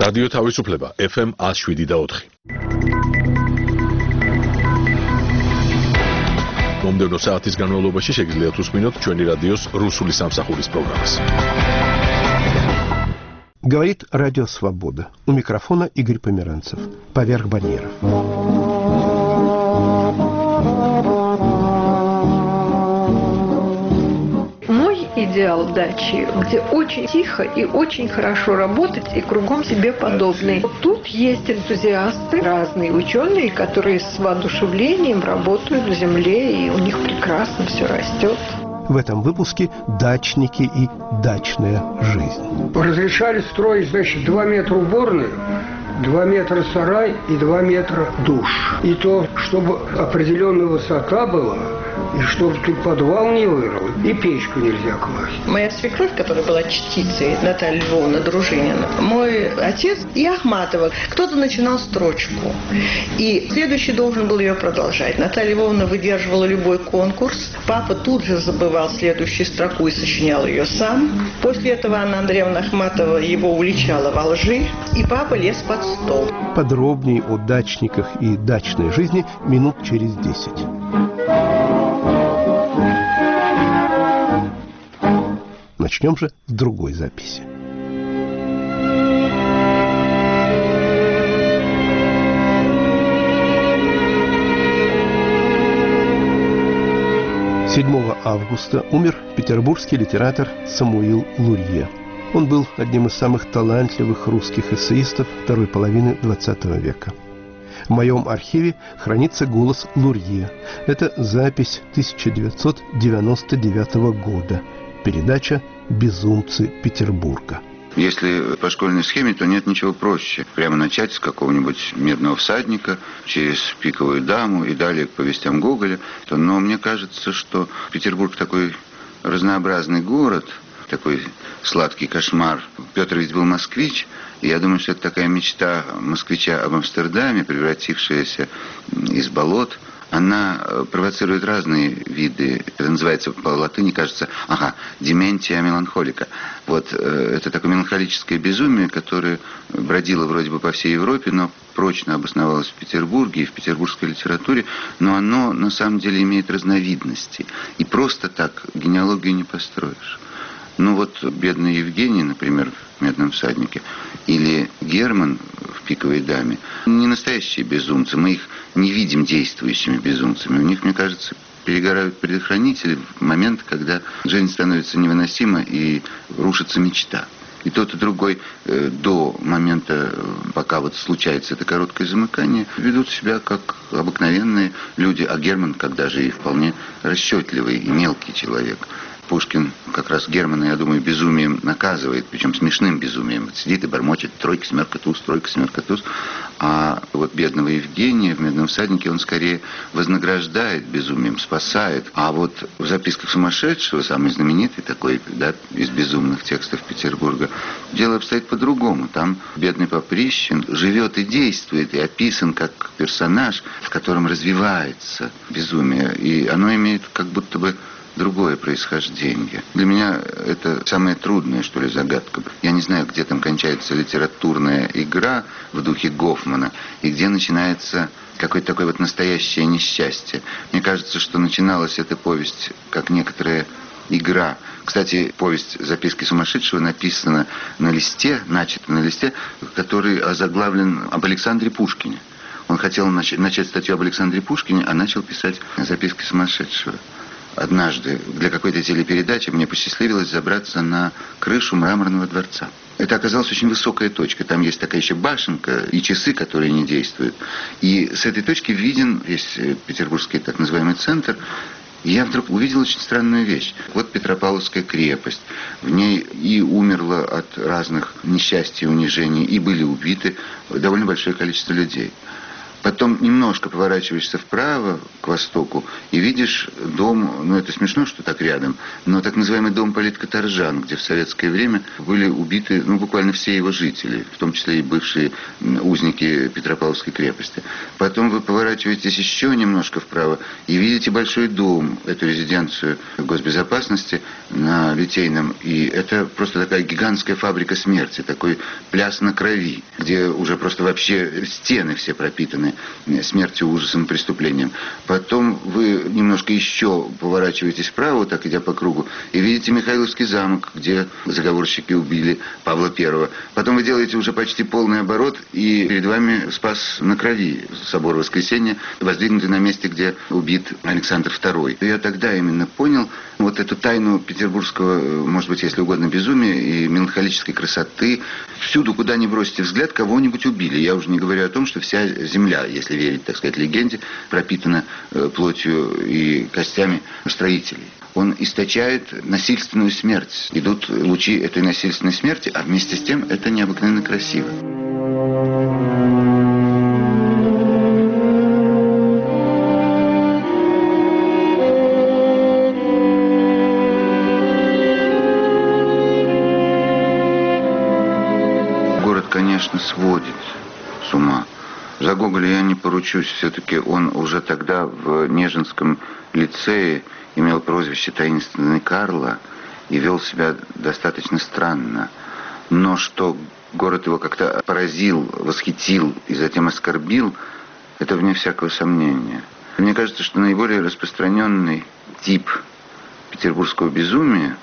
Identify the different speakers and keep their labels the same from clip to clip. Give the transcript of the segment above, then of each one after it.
Speaker 1: რადიო თავისუფლება FM 107.4. მომდევნო საათის განმავლობაში შეგიძლიათ უსმინოთ ჩვენი რადიოს რუსული სამსახურის პროგრამას.
Speaker 2: Говорит Радио Свобода. У микрофона Игорь Померанцев. Поверх барьеров.
Speaker 3: Идеал дачи, где очень тихо и очень хорошо работать, и кругом себе подобные. Вот тут есть энтузиасты, разные ученые, которые с воодушевлением работают в земле, и у них прекрасно все растет.
Speaker 2: В этом выпуске дачники и дачная жизнь.
Speaker 4: Разрешали строить, 2 метра уборную, 2 метра сарай и 2 метра душ. И то, чтобы определенная высота была, и чтобы тут подвал не вырыл, и печку нельзя класть.
Speaker 5: Моя свекровь, которая была чтицей, Наталья Львовна Дружинина, мой отец и Ахматова, кто-то начинал строчку, и следующий должен был ее продолжать. Наталья Львовна выдерживала любой конкурс, папа тут же забывал следующую строку и сочинял ее сам. После этого Анна Андреевна Ахматова его уличала во лжи, и папа лез под стол.
Speaker 2: Подробнее о дачниках и дачной жизни минут через 10. Начнем же с другой записи. «7 августа умер петербургский литератор Самуил Лурье. Он был одним из самых талантливых русских эссеистов второй половины XX века. В моем архиве хранится голос Лурье. Это запись 1999 года. Передача «Безумцы Петербурга».
Speaker 6: Если по школьной схеме, то нет ничего проще. Прямо начать с какого-нибудь «Медного всадника», через «Пиковую даму» и далее к повестям Гоголя. Но мне кажется, что Петербург такой разнообразный город, такой сладкий кошмар. Петр ведь был москвич, и я думаю, что это такая мечта москвича об Амстердаме, превратившаяся из болот. Она провоцирует разные виды. Это называется по латыни, кажется, дементия меланхолика. Вот это такое меланхолическое безумие, которое бродило вроде бы по всей Европе, но прочно обосновалось в Петербурге и в петербургской литературе, но оно на самом деле имеет разновидности. И просто так генеалогию не построишь. Бедный Евгений, например, в «Медном всаднике», или Герман в «Пиковой даме», не настоящие безумцы, мы их не видим действующими безумцами. У них, мне кажется, перегорают предохранители в момент, когда жизнь становится невыносима и рушится мечта. И тот, и другой до момента, пока случается это короткое замыкание, ведут себя как обыкновенные люди, а Герман, когда же и вполне расчетливый и мелкий человек. Пушкин как раз Германа, я думаю, безумием наказывает, причем смешным безумием. Сидит и бормочет: тройка, семерка, туз, тройка, семерка, туз. А бедного Евгения в «Медном всаднике» он скорее вознаграждает безумием, спасает. А в «Записках сумасшедшего», самый знаменитый такой, из безумных текстов Петербурга, дело обстоит по-другому. Там бедный Поприщин живет и действует, и описан как персонаж, в котором развивается безумие. И оно имеет как будто бы другое происхождение. Для меня это самая трудная, загадка. Я не знаю, где там кончается литературная игра в духе Гофмана, и где начинается какое-то такое настоящее несчастье. Мне кажется, что начиналась эта повесть как некоторая игра. Кстати, повесть «Записки сумасшедшего» написана начата на листе, который озаглавлен об Александре Пушкине. Он хотел начать статью об Александре Пушкине, а начал писать «Записки сумасшедшего». Однажды для какой-то телепередачи мне посчастливилось забраться на крышу Мраморного дворца. Это оказалась очень высокая точка. Там есть такая еще башенка и часы, которые не действуют. И с этой точки виден весь петербургский так называемый центр. И я вдруг увидел очень странную вещь. Петропавловская крепость. В ней и умерло от разных несчастий, унижений, и были убиты довольно большое количество людей. Потом немножко поворачиваешься вправо, к востоку, и видишь дом, ну это смешно, что так рядом, но так называемый дом политкоторжан, где в советское время были убиты, ну, буквально все его жители, в том числе и бывшие узники Петропавловской крепости. Потом вы поворачиваетесь еще немножко вправо и видите большой дом, эту резиденцию госбезопасности на Литейном, и это просто такая гигантская фабрика смерти, такой пляс на крови, где уже просто вообще стены все пропитаны смертью, ужасом, преступлением. Потом вы немножко еще поворачиваетесь вправо, так идя по кругу, и видите Михайловский замок, где заговорщики убили Павла I. Потом вы делаете уже почти полный оборот, и перед вами Спас на Крови, собор Воскресения, воздвигнутый на месте, где убит Александр II. Я тогда именно понял вот эту тайну петербургского, может быть, если угодно, безумия и меланхолической красоты. Всюду, куда ни бросите взгляд, кого-нибудь убили. Я уже не говорю о том, что вся земля, если верить, так сказать, легенде, пропитана плотью и костями строителей. Он источает насильственную смерть. Идут лучи этой насильственной смерти, а вместе с тем это необыкновенно красиво. Город, конечно, сводит с ума. За Гоголя я не поручусь. Все-таки он уже тогда в Нежинском лицее имел прозвище «Таинственный Карло» и вел себя достаточно странно. Но что город его как-то поразил, восхитил и затем оскорбил, это вне всякого сомнения. Мне кажется, что наиболее распространенный тип петербургского безумия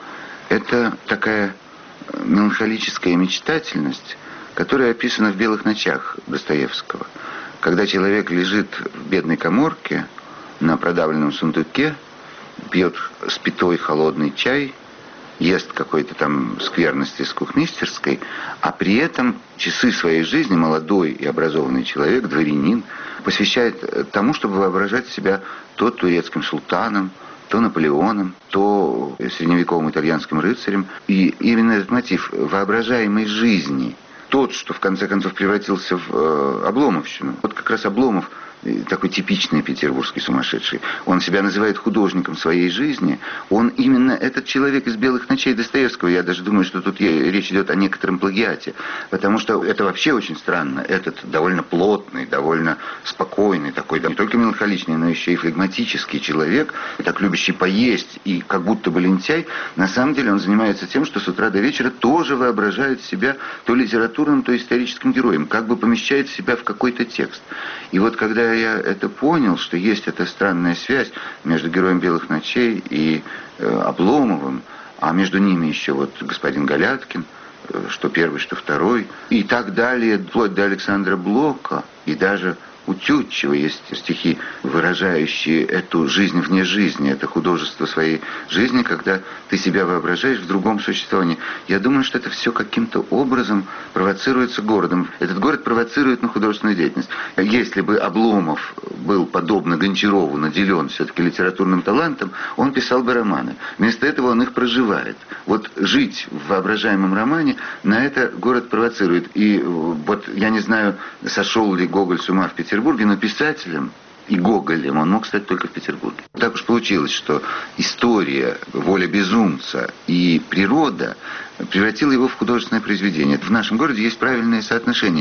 Speaker 6: – это такая меланхолическая мечтательность, которая описана в «Белых ночах» Достоевского. Когда человек лежит в бедной каморке на продавленном сундуке, пьет спитой холодный чай, ест какой-то там скверности с кухмистерской, а при этом часы своей жизни молодой и образованный человек, дворянин, посвящает тому, чтобы воображать себя то турецким султаном, то Наполеоном, то средневековым итальянским рыцарем. И именно этот мотив воображаемой жизни, тот, что в конце концов превратился в обломовщину. Вот как раз Обломов, такой типичный петербургский сумасшедший, он себя называет художником своей жизни. Он именно этот человек из «Белых ночей» Достоевского. Я даже думаю, что тут речь идет о некотором плагиате. Потому что это вообще очень странно. Этот довольно плотный, довольно спокойный, такой не только меланхоличный, но еще и флегматический человек, так любящий поесть и как будто бы лентяй, на самом деле он занимается тем, что с утра до вечера тоже воображает себя то литературным, то историческим героем, как бы помещает себя в какой-то текст. И вот когда я это понял, что есть эта странная связь между героем «Белых ночей» и Обломовым, а между ними еще вот господин Галяткин, что первый, что второй, и так далее, вплоть до Александра Блока, и даже у Тютчева есть стихи, выражающие эту жизнь вне жизни, это художество своей жизни, когда ты себя воображаешь в другом существовании. Я думаю, что это все каким-то образом провоцируется городом. Этот город провоцирует на художественную деятельность. Если бы Обломов был, подобно Гончарову, наделен все-таки литературным талантом, он писал бы романы. Вместо этого он их проживает. Вот жить в воображаемом романе, на это город провоцирует. И вот я не знаю, сошел ли Гоголь с ума в Петербурге, но писателем и Гоголем он мог стать только в Петербурге. Так уж получилось, что история, воля безумца и природа превратила его в художественное произведение. В нашем городе есть правильное соотношение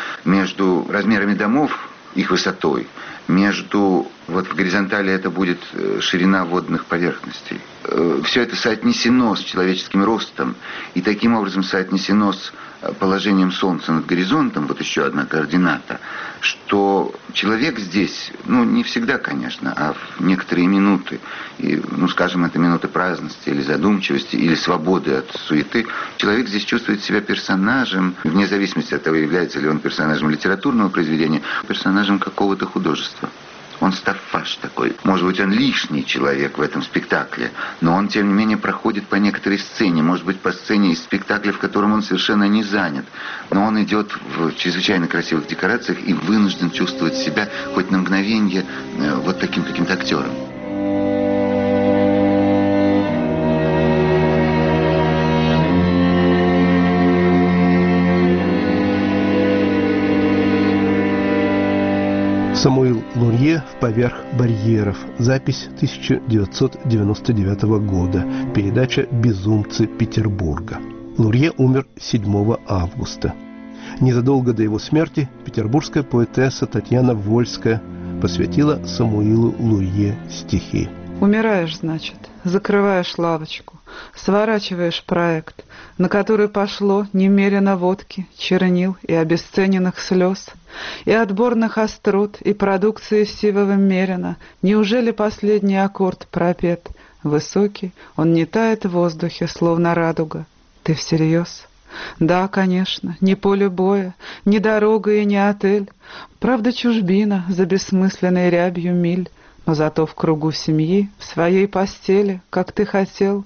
Speaker 6: между размерами домов, их высотой, между, вот в горизонтали это будет ширина водных поверхностей. Все это соотнесено с человеческим ростом и таким образом соотнесено с положением Солнца над горизонтом, вот еще одна координата, что человек здесь, ну не всегда, конечно, а в некоторые минуты, и, ну скажем, это минуты праздности или задумчивости, или свободы от суеты, человек здесь чувствует себя персонажем, вне зависимости от того, является ли он персонажем литературного произведения, персонажем какого-то художества. Он стаффаж такой. Может быть, он лишний человек в этом спектакле, но он, тем не менее, проходит по некоторой сцене. Может быть, по сцене из спектакля, в котором он совершенно не занят. Но он идет в чрезвычайно красивых декорациях и вынужден чувствовать себя хоть на мгновенье вот таким каким-то актером.
Speaker 2: Лурье в «Поверх барьеров». Запись 1999 года. Передача «Безумцы Петербурга». Лурье умер 7 августа. Незадолго до его смерти петербургская поэтесса Татьяна Вольская посвятила Самуилу Лурье стихи.
Speaker 7: Умираешь, значит, закрываешь лавочку, сворачиваешь проект, на который пошло немерено водки, чернил и обесцененных слез, и отборных острот, и продукции сивого мерина. Неужели последний аккорд пропет? Высокий, он не тает в воздухе, словно радуга. Ты всерьез? Да, конечно, не поле боя, не дорога и не отель. Правда, чужбина за бессмысленной рябью миль, но зато в кругу семьи, в своей постели, как ты хотел.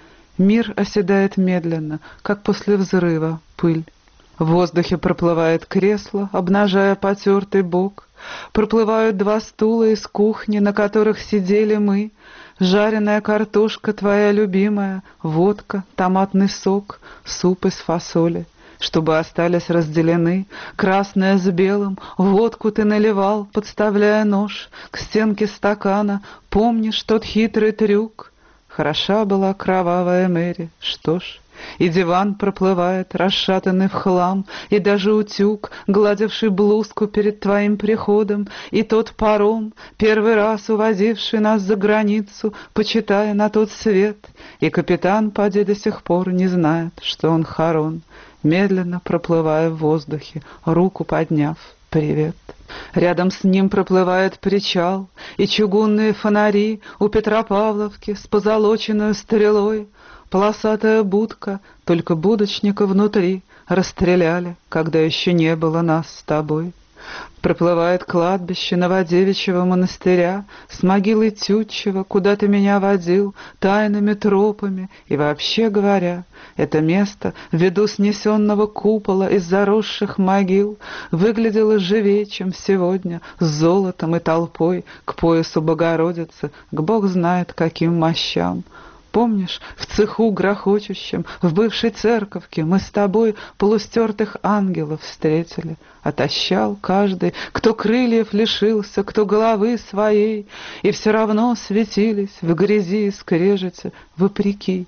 Speaker 7: Мир оседает медленно, как после взрыва пыль. В воздухе проплывает кресло, обнажая потертый бок. Проплывают 2 стула из кухни, на которых сидели мы. Жареная картошка твоя любимая, водка, томатный сок, суп из фасоли. Чтобы остались разделены, красное с белым, водку ты наливал, подставляя нож к стенке стакана. Помнишь тот хитрый трюк? Хороша была кровавая Мэри, что ж. И диван проплывает, расшатанный в хлам, и даже утюг, гладивший блузку перед твоим приходом, и тот паром, первый раз увозивший нас за границу, почитая на тот свет, и капитан поди до сих пор не знает, что он хорон, медленно проплывая в воздухе, руку подняв. Привет. Рядом с ним проплывает причал, и чугунные фонари у Петропавловки с позолоченной стрелой. Полосатая будка, только будочника внутри расстреляли, когда еще не было нас с тобой. Проплывает кладбище Новодевичьего монастыря с могилой Тютчева, куда ты меня водил, тайными тропами. И вообще говоря, это место, ввиду снесенного купола из заросших могил, выглядело живее, чем сегодня, с золотом и толпой, к поясу Богородицы, к бог знает каким мощам. Помнишь, в цеху грохочущем, в бывшей церковке мы с тобой полустертых ангелов встретили. Отощал каждый, кто крыльев лишился, кто головы своей, и все равно светились в грязи и скрежете, вопреки.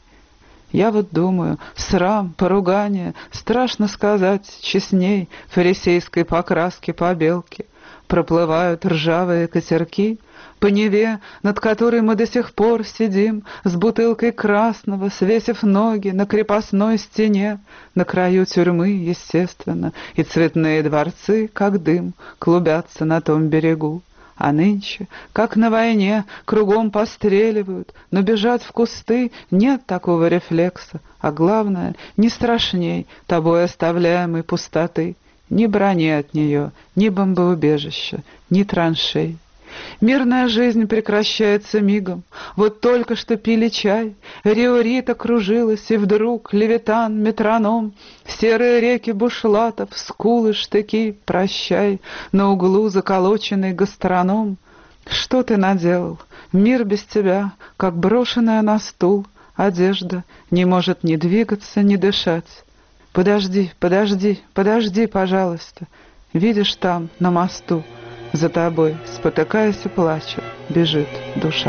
Speaker 7: Я вот думаю, срам, поругание, страшно сказать, честней фарисейской покраски побелки. Проплывают ржавые катерки по Неве, над которой мы до сих пор сидим, с бутылкой красного, свесив ноги на крепостной стене, на краю тюрьмы, естественно, и цветные дворцы, как дым, клубятся на том берегу. А нынче, как на войне, кругом постреливают, но бежать в кусты нет такого рефлекса, а главное, не страшней тобой оставляемой пустоты. Ни брони от нее, ни бомбоубежища, ни траншей. Мирная жизнь прекращается мигом. Вот только что пили чай, Риорита кружилась, и вдруг Левитан, метроном, серые реки бушлатов, скулы, штыки, прощай, на углу заколоченный гастроном. Что ты наделал? Мир без тебя, как брошенная на стул, одежда не может ни двигаться, ни дышать. Подожди, подожди, подожди, пожалуйста. Видишь там, на мосту, за тобой, спотыкаясь и плача, бежит душа.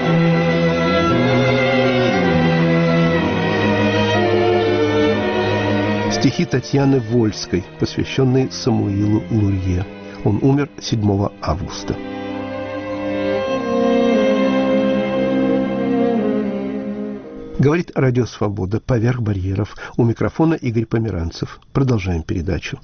Speaker 2: Стихи Татьяны Вольской, посвященные Самуилу Лурье. Он умер 7 августа. Говорит Радио Свобода, «Поверх барьеров». У микрофона Игорь Померанцев. Продолжаем передачу.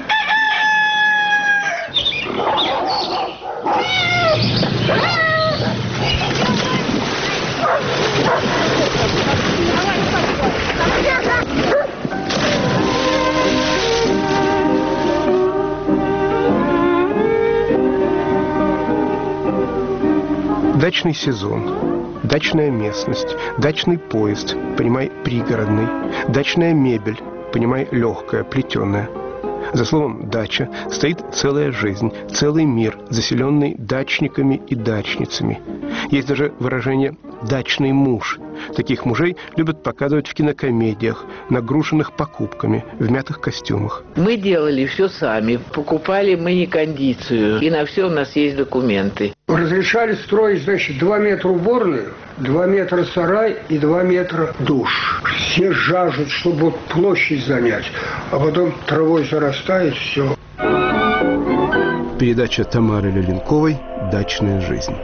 Speaker 2: Дачный сезон, дачная местность, дачный поезд, понимай, пригородный, дачная мебель, понимай, легкая, плетеная. За словом «дача» стоит целая жизнь, целый мир, заселенный дачниками и дачницами. Есть даже выражение «дачный муж». Таких мужей любят показывать в кинокомедиях, нагруженных покупками, в мятых костюмах.
Speaker 8: Мы делали все сами, покупали мы не кондицию, и на все у нас есть документы.
Speaker 4: Разрешали строить, значит, 2 метра уборную, 2 метра сарай и 2 метра душ. Все жаждут, чтобы вот площадь занять, а потом травой зарастает все.
Speaker 2: Передача Тамары Леленковой «Дачная жизнь».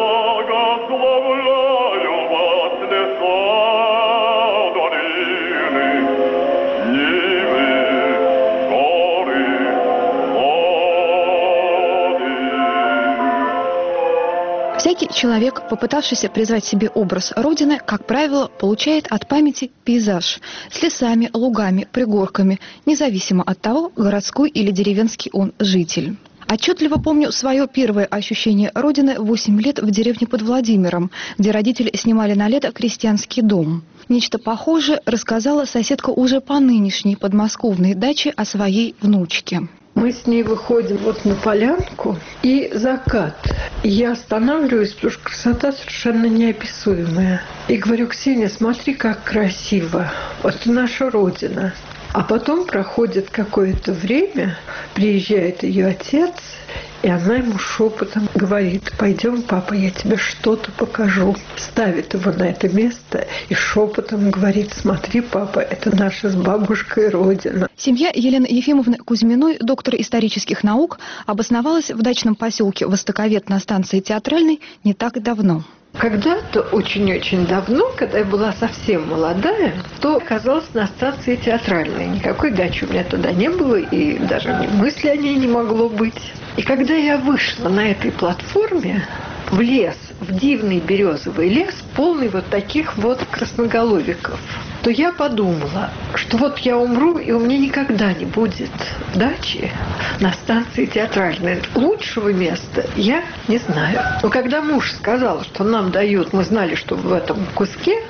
Speaker 9: Всякий человек, попытавшийся призвать себе образ Родины, как правило, получает от памяти пейзаж с лесами, лугами, пригорками, независимо от того, городской или деревенский он житель. Отчетливо помню свое первое ощущение Родины 8 лет в деревне под Владимиром, где родители снимали на лето крестьянский дом. Нечто похожее рассказала соседка уже по нынешней подмосковной даче о своей внучке.
Speaker 3: Мы с ней выходим вот на полянку, и закат. И я останавливаюсь, потому что красота совершенно неописуемая. И говорю: Ксения, смотри, как красиво. Вот наша Родина. А потом проходит какое-то время, приезжает ее отец, и она ему шепотом говорит: пойдем, папа, я тебе что-то покажу. Ставит его на это место и шепотом говорит: смотри, папа, это наша с бабушкой Родина.
Speaker 9: Семья Елены Ефимовны Кузьминой, доктора исторических наук, обосновалась в дачном поселке Востоковед на станции Театральной не так давно.
Speaker 3: Когда-то, очень-очень давно, когда я была совсем молодая, то оказалась на станции Театральной. Никакой дачи у меня туда не было, и даже мысли о ней не могло быть. И когда я вышла на этой платформе в лес, в дивный березовый лес, полный вот таких вот красноголовиков, то я подумала, что вот я умру, и у меня никогда не будет дачи на станции Театральной. Лучшего места я не знаю. Но когда муж сказал, что нам дают, мы знали, что в этом куске,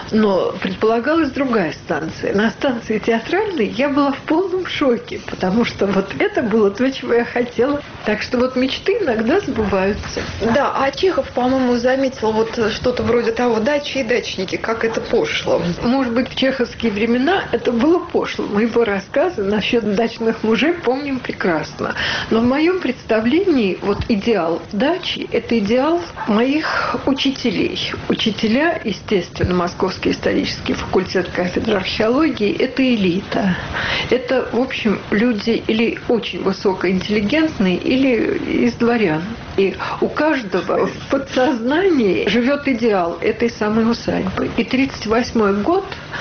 Speaker 3: но предполагалась другая станция. На станции Театральной я была в полном шоке, потому что вот это было то, чего я хотела. Так что вот мечты иногда сбываются.
Speaker 10: Да, а Чехов, по-моему, заметил вот что-то вроде того: дачи и дачники, как это пошло.
Speaker 3: Может быть, в чеховские времена это было пошло. Мы его рассказы насчет дачных мужей помним прекрасно. Но в моем представлении вот идеал дачи – это идеал моих учителей. Учителя, естественно, Московский исторический факультет кафедры археологии – это элита. Это, в общем, люди или очень высокоинтеллигентные, или из дворян. И у каждого в подсознании живет идеал этой самой усадьбы. И 1938 год,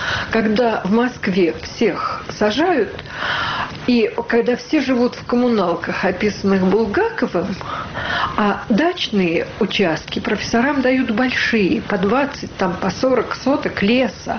Speaker 3: когда в Москве всех сажают, и когда все живут в коммуналках, описанных Булгаковым, а дачные участки профессорам дают большие, по 20, по 40 соток леса.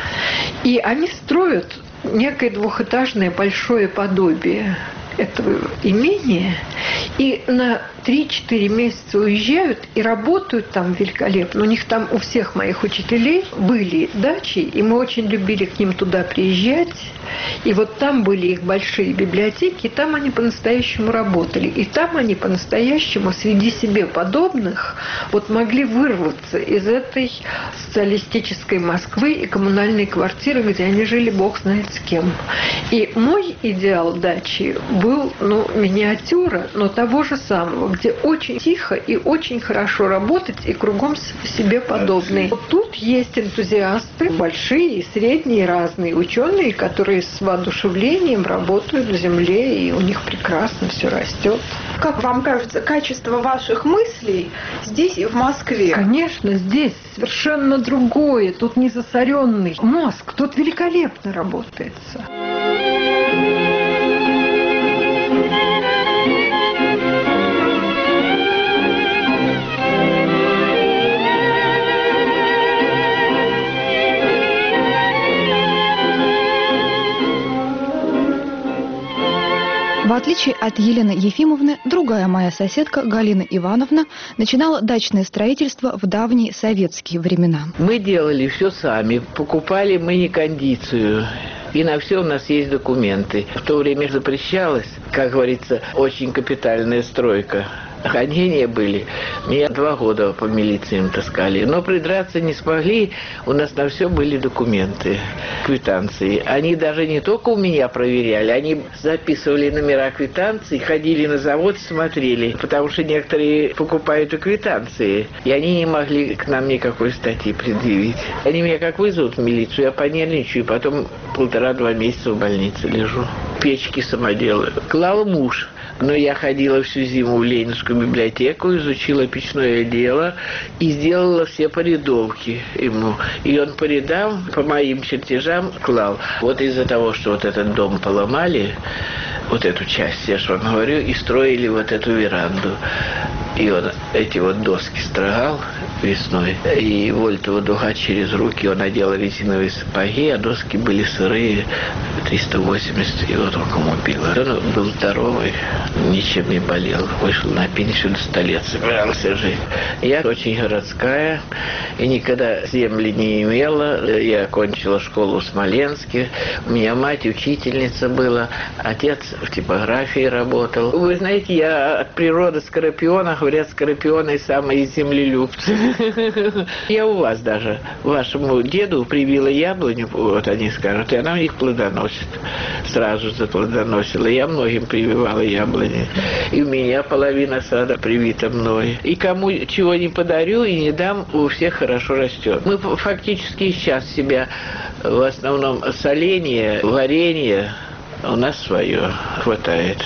Speaker 3: И они строят некое двухэтажное большое подобие этого имения, и на 3-4 месяца уезжают и работают там великолепно. У них там у всех моих учителей были дачи, и мы очень любили к ним туда приезжать. И вот там были их большие библиотеки, и там они по-настоящему работали. И там они по-настоящему среди себе подобных вот могли вырваться из этой социалистической Москвы и коммунальной квартиры, где они жили бог знает с кем. И мой идеал дачи был, миниатюра, но того же самого, где очень тихо и очень хорошо работать, и кругом себе подобные. Вот тут есть энтузиасты, большие, средние, разные ученые, которые с воодушевлением работают в земле, и у них прекрасно все растет.
Speaker 10: Как вам кажется, качество ваших мыслей здесь и в Москве?
Speaker 3: Конечно, здесь совершенно другое. Тут не засоренный мозг, тут великолепно работается.
Speaker 9: В отличие от Елены Ефимовны, другая моя соседка Галина Ивановна начинала дачное строительство в давние советские времена.
Speaker 8: Мы делали все сами, покупали мы не кондицию. И на все у нас есть документы. В то время запрещалась, как говорится, очень капитальная стройка. гонения были. Меня 2 года по милициям таскали. Но придраться не смогли. У нас на все были документы, квитанции. Они даже не только у меня проверяли, они записывали номера квитанций, ходили на завод, смотрели. Потому что некоторые покупают и квитанции. И они не могли к нам никакой статьи предъявить. Они меня как вызовут в милицию, я понервничаю, и потом 1,5-2 месяца в больнице лежу. Печки самоделы. Клал муж. Но я ходила всю зиму в Ленинскую библиотеку, изучила печное дело и сделала все порядовки ему. И он по рядам, по моим чертежам клал. Вот из-за того, что вот этот дом поломали, вот эту часть, я же вам говорю, и строили вот эту веранду. И он эти вот доски строгал весной, и вольтова дуга через руки, он надел резиновые сапоги, а доски были сырые, 380, его руком убило. Он был здоровый, ничем не болел, вышел на пенсию, до 100 лет собирался жить. Я очень городская, и никогда земли не имела. Я окончила школу в Смоленске, у меня мать учительница была, отец в типографии работал. Вы знаете, я от природы скорпиона, говорят, скорпионы самые землелюбцы. Я у вас даже, вашему деду привила яблоню, вот они скажут, и она у них плодоносит. Сразу же плодоносила. Я многим прививала яблони. И у меня половина сада привита мной. И кому чего не подарю и не дам, у всех хорошо растет. Мы фактически сейчас себя, в основном соленье, варенье, у нас свое хватает.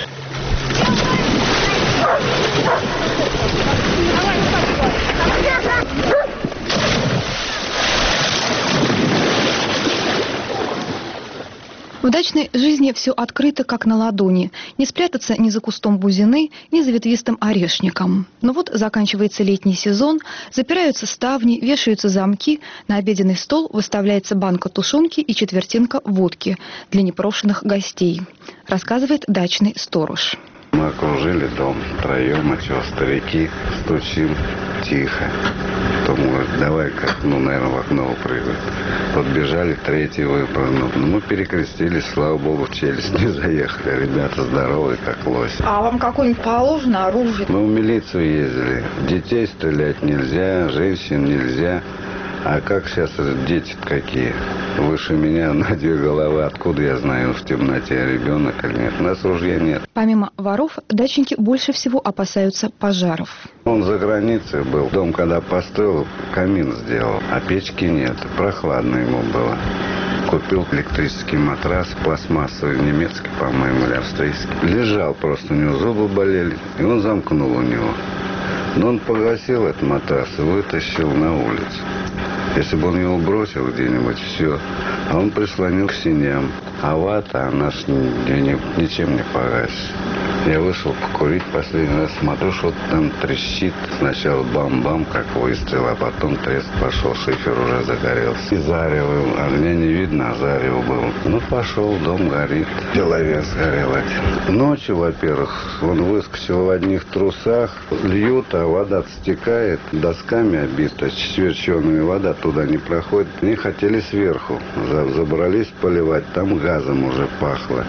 Speaker 9: В дачной жизни все открыто, как на ладони. Не спрятаться ни за кустом бузины, ни за ветвистым орешником. Но вот заканчивается летний сезон, запираются ставни, вешаются замки, на обеденный стол выставляется банка тушенки и четвертинка водки для непрошенных гостей, рассказывает дачный сторож.
Speaker 11: Мы окружили дом втроем, а чего, старики, стучим тихо. Потом говорит, давай-ка, наверное, в окно упрыгнуть. Подбежали, третий выпрыгнул. Мы перекрестились, слава богу, в челюсть не заехали. Ребята здоровые, как лось.
Speaker 10: А вам какое-нибудь положено оружие?
Speaker 11: Мы в милицию ездили. Детей стрелять нельзя, женщин нельзя. А как сейчас дети какие? Выше меня на 2 головы. Откуда я знаю, в темноте ребенок или нет? У нас ружья нет.
Speaker 9: Помимо воров, дачники больше всего опасаются пожаров.
Speaker 11: Он за границей был. Дом, когда построил, камин сделал, а печки нет. Прохладно ему было. Купил электрический матрас, пластмассовый, немецкий, по-моему, или австрийский. Лежал просто, у него зубы болели, и он замкнул у него. Но он погасил этот матрас и вытащил на улицу. Если бы он его бросил где-нибудь, все. А он прислонил к стеням. А вата, она ж ничем не погасит. Я вышел покурить последний раз, смотрю, что там трещит. Сначала бам-бам, как выстрел, а потом треск пошел, шифер уже загорелся. И зарево, огня не видно, а зарево было. Ну, пошел, дом горит, человек сгорел один. Ночью, во-первых, он выскочил в одних трусах, льют, а вода стекает, досками обита, сверченными, вода туда не проходит. Они хотели сверху, забрались поливать, там газом уже пахло.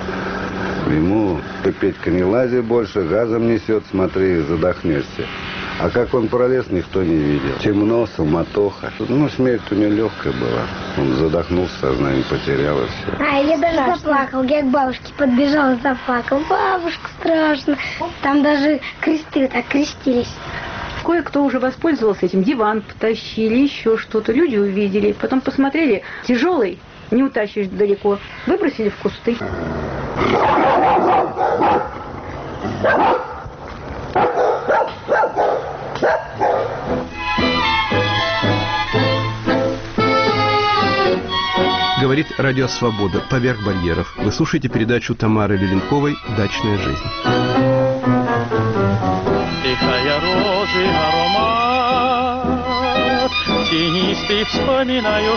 Speaker 11: Ему Петька не лази больше, газом несет, смотри, задохнешься. А как он пролез, никто не видел. Темно, суматоха. Ну, смерть у него легкая была. Он задохнулся, сознание потерял и все.
Speaker 12: А я даже заплакал. Я к бабушке подбежала, заплакал. Бабушка, страшно. Там даже кресты так крестились.
Speaker 13: Кое-кто уже воспользовался этим. Диван потащили, еще что-то. Люди увидели. Потом посмотрели. Тяжелый, не утащишь далеко. Выбросили в кусты.
Speaker 2: Говорит Радио Свобода. Поверх барьеров. Вы слушаете передачу Тамары Леленковой «Дачная жизнь».
Speaker 14: Тихая розы аромат, тенистый вспоминаю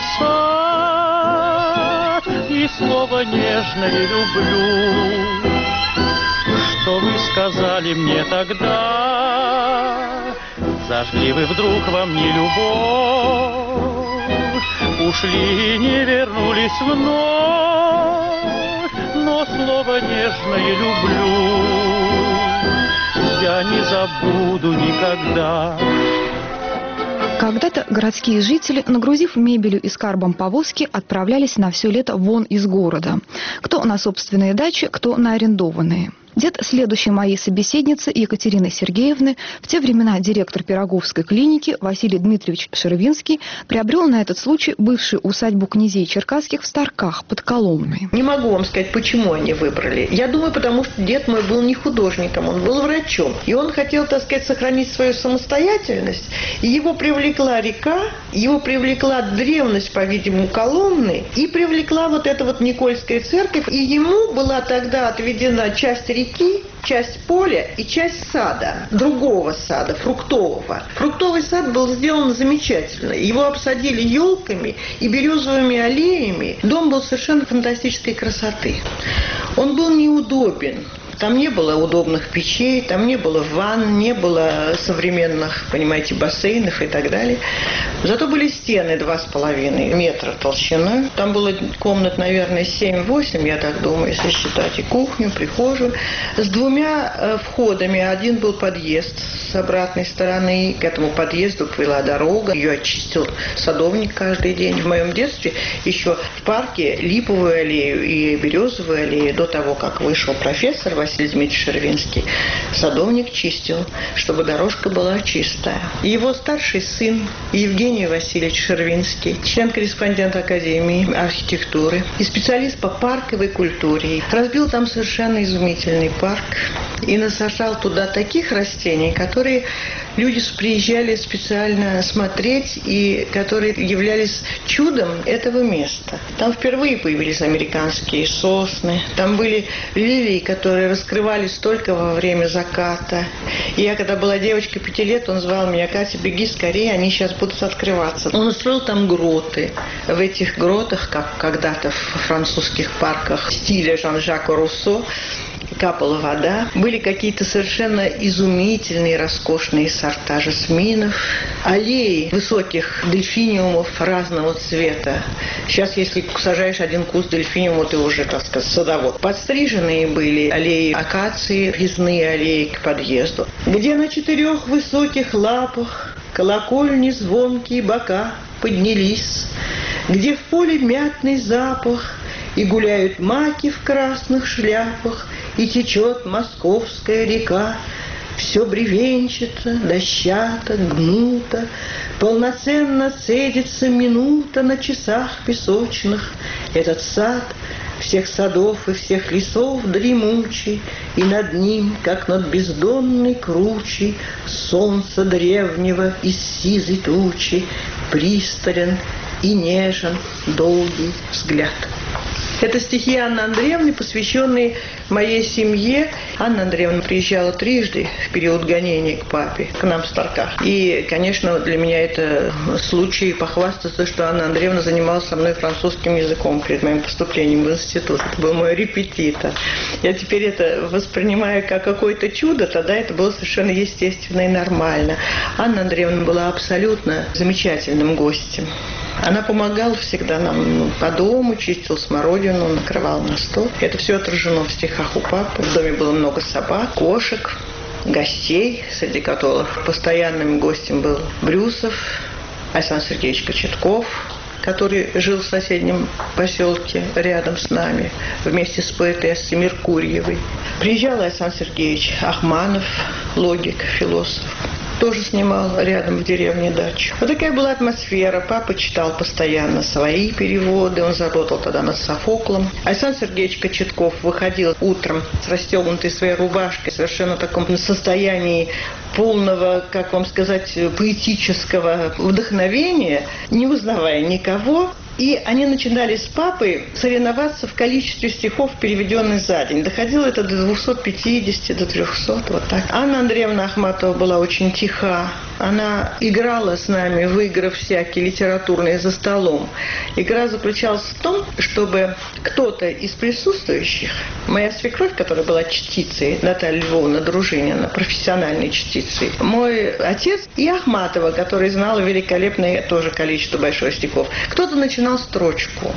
Speaker 14: сад, и слово нежное люблю. Что вы сказали мне тогда? Зажгли вы вдруг во мне любовь, ушли, не вернулись вновь, но слово нежное люблю. я не забуду никогда.
Speaker 9: Когда-то городские жители, нагрузив мебелью и скарбом повозки, отправлялись на все лето вон из города. Кто на собственные дачи, кто на арендованные. Дед следующей моей собеседницы Екатерины Сергеевны, в те времена директор Пироговской клиники Василий Дмитриевич Шервинский, приобрел на этот случай бывшую усадьбу князей Черкасских в Старках под Коломной.
Speaker 5: Не могу вам сказать, почему они выбрали. Я думаю, потому что дед мой был не художником, он был врачом. И он хотел, так сказать, сохранить свою самостоятельность. И его привлекла река, его привлекла древность, по-видимому, Коломны, и привлекла вот эта вот Никольская церковь. И ему была тогда отведена часть реки, часть поля и часть сада, другого сада, фруктового. Фруктовый сад был сделан замечательно. Его обсадили елками и березовыми аллеями. Дом был совершенно фантастической красоты. Он был неудобен. Там не было удобных печей, там не было ванн, не было современных, понимаете, бассейнов и так далее. Зато были стены 2,5 метра толщиной. Там было комнат, наверное, 7-8, я так думаю, если считать и кухню, прихожую. С 2 входами. Один был подъезд с обратной стороны. К этому подъезду повела дорога. Ее очистил садовник каждый день. В моем детстве еще в парке Липовую аллею и Березовую аллею, до того, как вышел профессор Василий Дмитриевич Шервинский, садовник чистил, чтобы дорожка была чистая. Его старший сын Евгений Васильевич Шервинский, член-корреспондент Академии архитектуры и специалист по парковой культуре, разбил там совершенно изумительный парк и насажал туда таких растений, которые люди приезжали специально смотреть и которые являлись чудом этого места. Там впервые появились американские сосны, там были лилии, которые раскрывались только во время заката. И я, когда была девочкой 5 лет, он звал меня: Катя, беги скорее, они сейчас будут открываться. Он устроил там гроты. В этих гротах, как когда-то в французских парках стиля Жан-Жака Руссо, капала вода. Были какие-то совершенно изумительные, роскошные сорта жасминов, аллеи высоких дельфиниумов разного цвета. Сейчас, если сажаешь один куст дельфиниума, ты уже, так сказать, садовод. Подстриженные были аллеи акации, въездные аллеи к подъезду, где на 4 высоких лапах колокольни звонкие бока поднялись, где в поле мятный запах, и гуляют маки в красных шляпах, и течет московская река. Все бревенчато, дощато, гнуто, полноценно цедится минута на часах песочных. Этот сад всех садов и всех лесов дремучий, и над ним, как над бездонной кручей, солнца древнего из сизой тучи, пристален и нежен долгий взгляд. Это стихи Анны Андреевны, посвященные моей семье. Анна Андреевна приезжала 3 в период гонений к папе, к нам в Старках. И, конечно, для меня это случай похвастаться, что Анна Андреевна занималась со мной французским языком перед моим поступлением в институт. Это был мой репетитор. Я теперь это воспринимаю как какое-то чудо, тогда это было совершенно естественно и нормально. Анна Андреевна была абсолютно замечательным гостем. Она помогала всегда нам по дому, чистила смородину, накрывала на стол. Это все отражено в стихах у папы. В доме было много собак, кошек, гостей, среди которых постоянным гостем был Брюсов, Александр Сергеевич Кочетков, который жил в соседнем поселке рядом с нами, вместе с поэтессой Меркурьевой. Приезжал Александр Сергеевич Ахманов, логик, философ. Тоже снимал рядом в деревне дачу. Вот такая была атмосфера. Папа читал постоянно свои переводы. Он работал тогда над Софоклом. Александр Сергеевич Кочетков выходил утром с расстегнутой своей рубашкой, совершенно в таком состоянии полного, как вам сказать, поэтического вдохновения, не узнавая никого. И они начинали с папой соревноваться в количестве стихов, переведенных за день. Доходило это до 250, до 300, вот так. Анна Андреевна Ахматова была очень тиха. Она играла с нами в игры всякие литературные за столом. Игра заключалась в том, чтобы кто-то из присутствующих, моя свекровь, которая была чтицей, Наталья Львовна Дружинина, профессиональной чтицей, мой отец и Ахматова, которая знала великолепное тоже количество больших стихов, кто-то начинал строчку.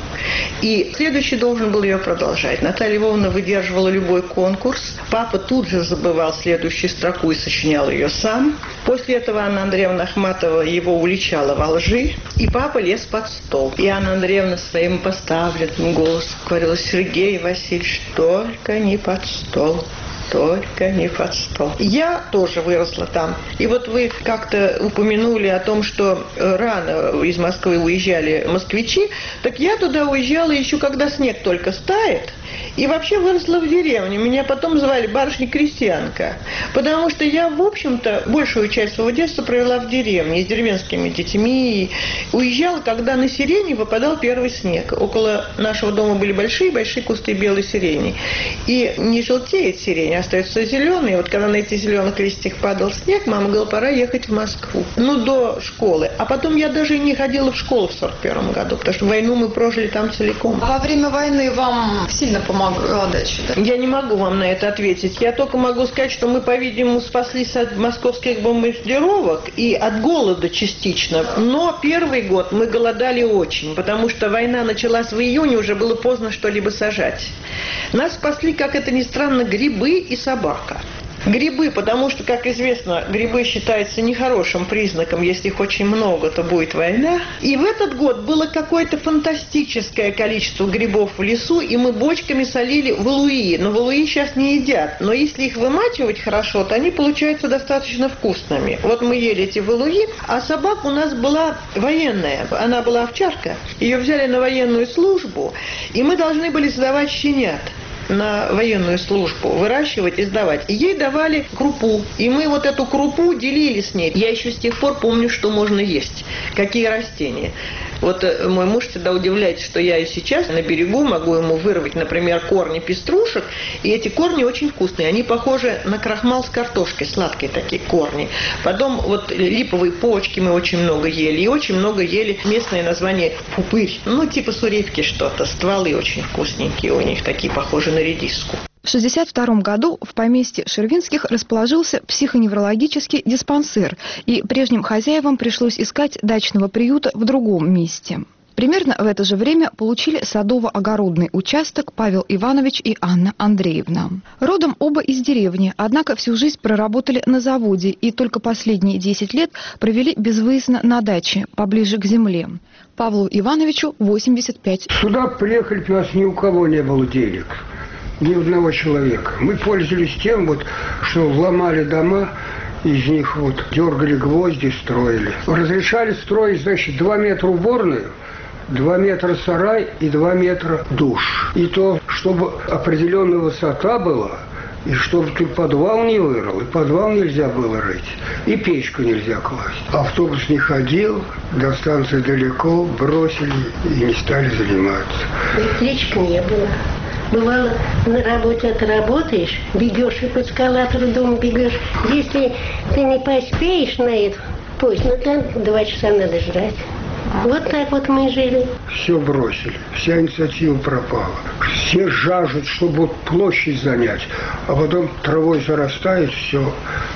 Speaker 5: И следующий должен был ее продолжать. Наталья Львовна выдерживала любой конкурс. Папа тут же забывал следующую строку и сочинял ее сам. После этого Анна Андреевна Ахматова его уличала во лжи, и папа лез под стол. И Анна Андреевна своим поставленным голосом говорила: Сергей Васильевич, только не под стол. Только не под стол. Я тоже выросла там. И вот вы как-то упомянули о том, что рано из Москвы уезжали москвичи. Так я туда уезжала еще когда снег только стает. И вообще выросла в деревне. Меня потом звали барышня-крестьянка. Потому что я, в общем-то, большую часть своего детства провела в деревне. С деревенскими детьми. Уезжала, когда на сирени выпадал первый снег. Около нашего дома были большие-большие кусты белой сирени. И не желтеет сирень, а остается зеленый. И вот когда на этих зеленых листьях падал снег, мама говорила: пора ехать в Москву. Ну, до школы. А потом я даже и не ходила в школу в 41 году. Потому что войну мы прожили там целиком.
Speaker 10: А во время войны вам сильно помогла дача? Да?
Speaker 5: Я не могу вам на это ответить. Я только могу сказать, что мы, по-видимому, спаслись от московских бомбардировок и от голода частично. Но первый год мы голодали очень, потому что война началась в июне, уже было поздно что-либо сажать. Нас спасли, как это ни странно, грибы и собака. Грибы, потому что, как известно, грибы считаются нехорошим признаком. Если их очень много, то будет война. И в этот год было какое-то фантастическое количество грибов в лесу, и мы бочками солили валуи. Но валуи сейчас не едят. Но если их вымачивать хорошо, то они получаются достаточно вкусными. Вот мы ели эти валуи, а собака у нас была военная. Она была овчарка. Ее взяли на военную службу, и мы должны были сдавать щенят на военную службу, выращивать и сдавать. И ей давали крупу. И мы вот эту крупу делили с ней. Я еще с тех пор помню, что можно есть. Какие растения. Вот мой муж всегда удивляется, что я и сейчас на берегу могу ему вырвать, например, корни пеструшек. И эти корни очень вкусные. Они похожи на крахмал с картошкой. Сладкие такие корни. Потом вот липовые почки мы очень много ели. И очень много ели местное название пупырь. Ну, типа суревки что-то. Стволы очень вкусненькие у них. Такие похожи на редиску.
Speaker 9: В 1962 году в поместье Шервинских расположился психоневрологический диспансер, и прежним хозяевам пришлось искать дачного приюта в другом месте. Примерно в это же время получили садово-огородный участок Павел Иванович и Анна Андреевна. Родом оба из деревни, однако всю жизнь проработали на заводе и только последние 10 лет провели безвыездно на даче, поближе к земле. Павлу Ивановичу 85.
Speaker 4: Сюда приехали, у нас ни у кого не было денег. Ни одного человека. Мы пользовались тем, вот, что ломали дома, из них вот дергали гвозди, строили. Разрешали строить, значит, 2 метра уборную, 2 метра сарай и 2 метра душ. И то, чтобы определенная высота была, и чтобы ты подвал не вырыл, и подвал нельзя было рыть, и печку нельзя класть. Автобус не ходил, до станции далеко, бросили и не стали заниматься.
Speaker 15: Электричек не было. Бывало, на работе отработаешь, бегешь и по эскалатору дома бегешь. Если ты не поспеешь на это поезд, ну там 2 часа надо ждать. Вот так вот мы жили.
Speaker 4: Все бросили, вся инициатива пропала. Все жаждут, чтобы вот площадь занять, а потом травой зарастает все.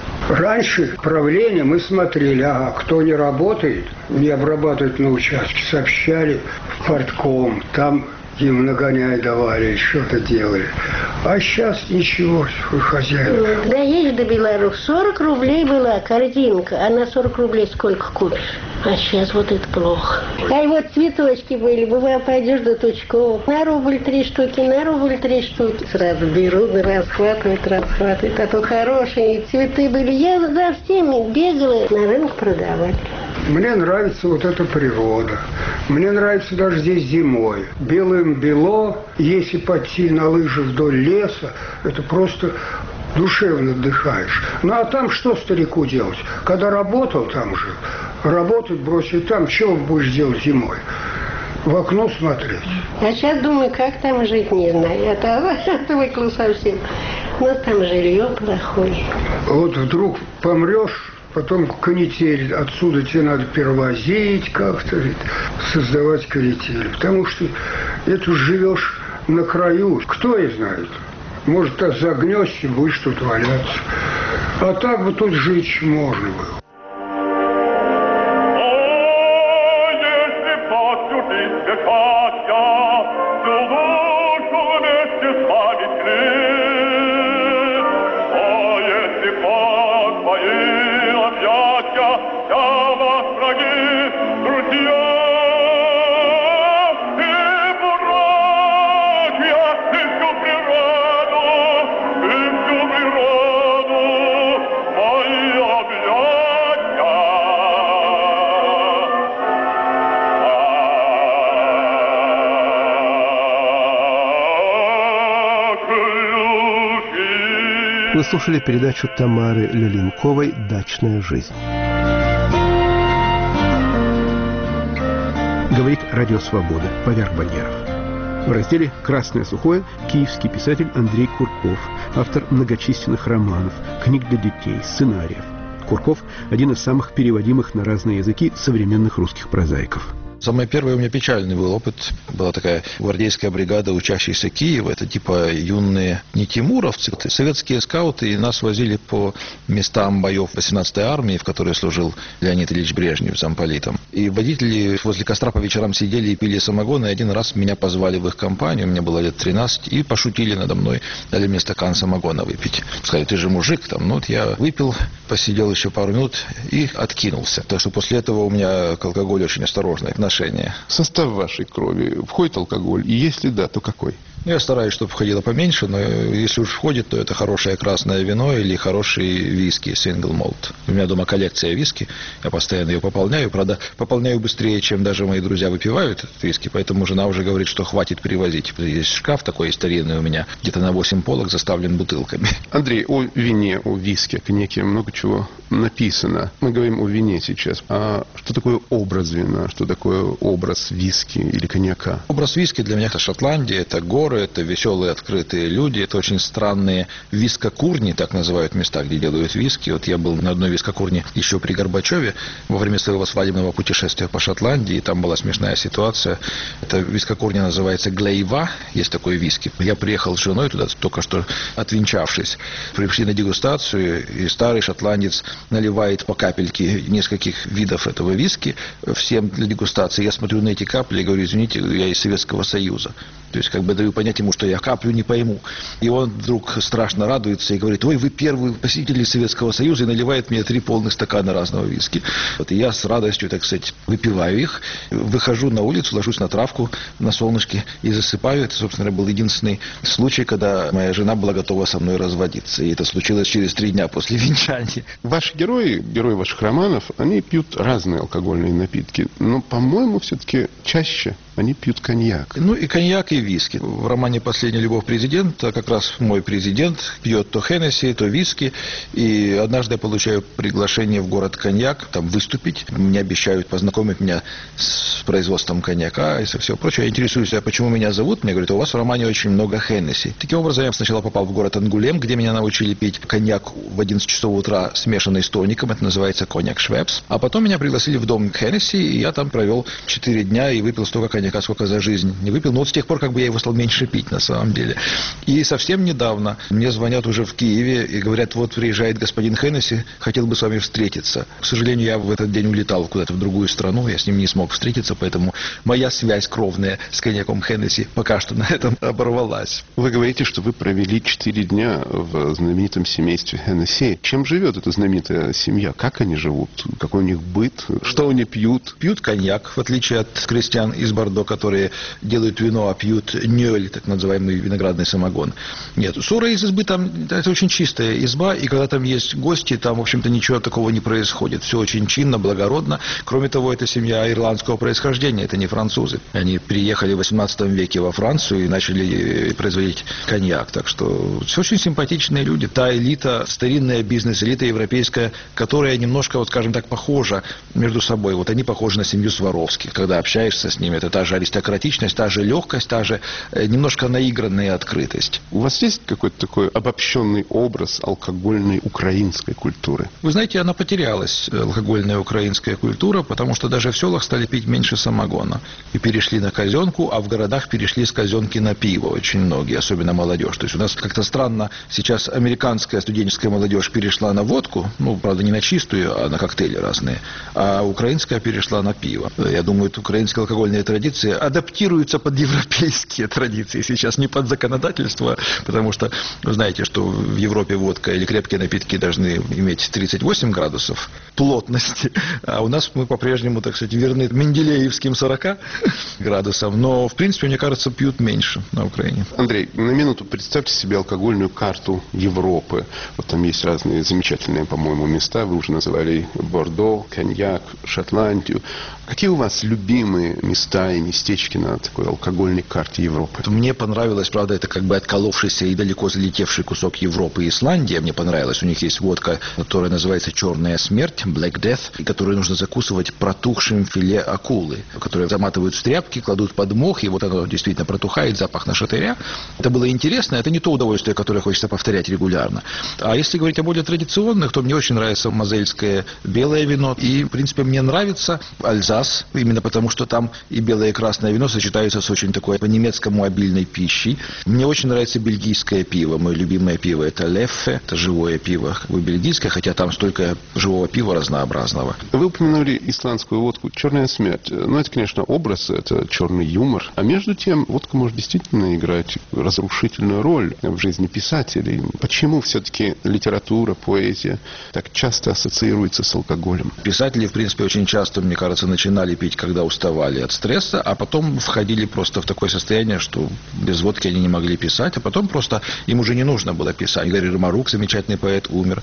Speaker 4: Раньше правление мы смотрели, ага, кто не работает, не обрабатывает на участке, сообщали в партком, там им нагоняй давали, что-то делали. А сейчас ничего, хозяин.
Speaker 15: Доедешь до Беларуси, 40 рублей была корзинка, а на 40 рублей сколько купишь? А сейчас вот это плохо. А вот цветочки были, бывало, пойдешь до Тучкова, на рубль 3 штуки, на рубль 3 штуки. Сразу берут, расхватывают. А то хорошие цветы были. Я за всеми бегала, на рынок продавали.
Speaker 4: Мне нравится вот эта природа. Мне нравится даже здесь зимой. Белым бело, если пойти на лыжи вдоль леса, это просто душевно отдыхаешь. Ну а там что старику делать? Когда работал там же, работать бросить там, чего будешь делать зимой? В окно смотреть.
Speaker 15: А сейчас думаю, как там жить, не знаю. Я отвыкла совсем. У нас там жилье плохое.
Speaker 4: Вот вдруг помрешь Потом канитель, отсюда тебе надо перевозить как-то, создавать канитель. Потому что это живешь на краю. Кто и знает. Может, ты загнешься, будешь тут валяться. А так бы тут жить можно было.
Speaker 2: Вы слушали передачу Тамары Леленковой «Дачная жизнь». Говорит Радио Свобода, Поверх барьеров. В разделе «Красное сухое» киевский писатель Андрей Курков, автор многочисленных романов, книг для детей, сценариев. Курков – один из самых переводимых на разные языки современных русских прозаиков.
Speaker 16: Самый первый у меня печальный был опыт. Была такая гвардейская бригада, учащаяся Киева. Это типа юные не тимуровцы, это советские скауты. И нас возили по местам боев 18-й армии, в которой служил Леонид Ильич Брежнев замполитом. И водители возле костра по вечерам сидели и пили самогон. И один раз меня позвали в их компанию, мне было лет 13, и пошутили надо мной, дали мне стакан самогона выпить. Сказали, ты же мужик там. Ну вот я выпил, посидел еще пару минут и откинулся. Так что после этого у меня к алкоголю очень осторожное отношение.
Speaker 2: В состав вашей крови входит алкоголь? И если да, то какой?
Speaker 16: Я стараюсь, чтобы входило поменьше, но если уж входит, то это хорошее красное вино или хороший виски, single malt. У меня дома коллекция виски, я постоянно ее пополняю. Правда, пополняю быстрее, чем даже мои друзья выпивают этот виски, поэтому жена уже говорит, что хватит перевозить. Есть шкаф такой старинный у меня, где-то на 8 полок заставлен бутылками.
Speaker 2: Андрей, о вине, о виске, коньяке много чего написано. Мы говорим о вине сейчас. А что такое образ вина? Что такое образ виски или коньяка?
Speaker 16: Образ виски для меня это Шотландия, это горы, это веселые открытые люди, это очень странные вискокурни, так называют места, где делают виски. Вот я был на одной вискокурне еще при Горбачеве во время своего свадебного путешествия по Шотландии, и там была смешная ситуация. Эта вискокурня называется Глейва, есть такой виски. Я приехал с женой туда, только что отвенчавшись. Пришли на дегустацию, и старый шотландец наливает по капельке нескольких видов этого виски всем для дегустации. Я смотрю на эти капли и говорю, извините, я из Советского Союза. То есть, как бы даю понять ему, что я каплю не пойму. И он вдруг страшно радуется и говорит, ой, вы первый посетитель Советского Союза, и наливает мне 3 полных стакана разного виски. Вот, и я с радостью, так сказать, выпиваю их, выхожу на улицу, ложусь на травку на солнышке и засыпаю. Это, собственно, был единственный случай, когда моя жена была готова со мной разводиться. И это случилось через 3 дня после венчания.
Speaker 2: Ваши герои ваших романов, они пьют разные алкогольные напитки. Но, по-моему, все-таки чаще они пьют коньяк.
Speaker 16: Ну и коньяк, и виски. В романе «Последняя любовь президента» как раз мой президент пьет то Хеннесси, то виски. И однажды я получаю приглашение в город Коньяк, там выступить. Мне обещают познакомить меня с производством коньяка и все прочее. Я интересуюсь, а почему меня зовут? Мне говорят, у вас в романе очень много Хеннесси. Таким образом, я сначала попал в город Ангулем, где меня научили пить коньяк в 11 часов утра, смешанный с тоником. Это называется коньяк Швепс. А потом меня пригласили в дом Хеннесси, и я там провел 4 дня и выпил столько коньяка, сколько за жизнь не выпил. Но вот с тех пор, как бы я его стал меньше пить, на самом деле. И совсем недавно мне звонят уже в Киеве и говорят, вот приезжает господин Хеннесси, хотел бы с вами встретиться. К сожалению, я в этот день улетал куда-то в другую страну, я с ним не смог встретиться, поэтому моя связь кровная с коньяком Хеннесси пока что на этом оборвалась.
Speaker 2: Вы говорите, что вы провели 4 дня в знаменитом семействе Хеннесси. Чем живет эта знаменитая семья? Как они живут? Какой у них быт? Что они пьют?
Speaker 16: Пьют коньяк, в отличие от крестьян из Бордо, которые делают вино, а пьют нёль, так называемый виноградный самогон. Нет, ссора из избы там, это очень чистая изба, и когда там есть гости, там, в общем-то, ничего такого не происходит. Все очень чинно, благородно. Кроме того, это семья ирландского происхождения, это не французы. Они приехали в 18 веке во Францию и начали производить коньяк. Так что все очень симпатичные люди. Та элита, старинная бизнес-элита европейская, которая немножко, вот скажем так, похожа между собой. Вот они похожи на семью Сваровских. Когда общаешься с ними, это та же аристократичность, та же легкость, та же немножко наигранная открытость.
Speaker 2: У вас есть какой-то такой обобщенный образ алкогольной украинской культуры?
Speaker 16: Вы знаете, она потерялась, алкогольная украинская культура, потому что даже в селах стали пить меньше самогона. И перешли на казенку, а в городах перешли с казенки на пиво очень многие, особенно молодежь. То есть у нас как-то странно сейчас американская студенческая молодежь перешла на водку, ну, правда, не на чистую, а на коктейли разные, а украинская перешла на пиво. Я думаю, украинские алкогольные традиции адаптируются под европейские традиции сейчас, не под законодательство, потому что вы знаете, что в Европе водка или крепкие напитки должны иметь 38 градусов плотности, а у нас мы по-прежнему, так сказать, верны менделеевским 40 градусам, но, в принципе, мне кажется, пьют меньше на Украине.
Speaker 2: Андрей, на минуту представьте себе алкогольную карту Европы. Вот там есть разные замечательные, по-моему, места, вы уже называли Бордо, Коньяк, Шотландию. Какие у вас любимые места и местечки на такой алкогольной карте Европы?
Speaker 16: Мне понравилось, правда, это как бы отколовшийся и далеко залетевший кусок Европы и Исландия. Мне понравилось. У них есть водка, которая называется «Черная смерть», Black Death, и которую нужно закусывать протухшим филе акулы, которые заматывают в тряпки, кладут под мох, и вот оно действительно протухает, запах нашатыря. Это было интересно. Это не то удовольствие, которое хочется повторять регулярно. А если говорить о более традиционных, то мне очень нравится мозельское белое вино. И, в принципе, мне нравится Альзас, именно потому, что там и белое, и красное вино сочетаются с очень такой по-немецкому обильной пищей. Мне очень нравится бельгийское пиво. Мое любимое пиво – это Леффе, это живое пиво, как бы бельгийское, хотя там столько живого пива разнообразного.
Speaker 2: Вы упомянули исландскую водку «Черная смерть». Ну, это, конечно, образ, это черный юмор. А между тем, водка может действительно играть разрушительную роль в жизни писателей. Почему все-таки литература, поэзия так часто ассоциируется с алкоголем?
Speaker 16: Писатели, в принципе, очень часто, мне кажется, начинали пить, когда уставали от стресса, а потом входили просто в такое состояние, что без водки они не могли писать, а потом просто им уже не нужно было писать. Игорь Ромарук, замечательный поэт, умер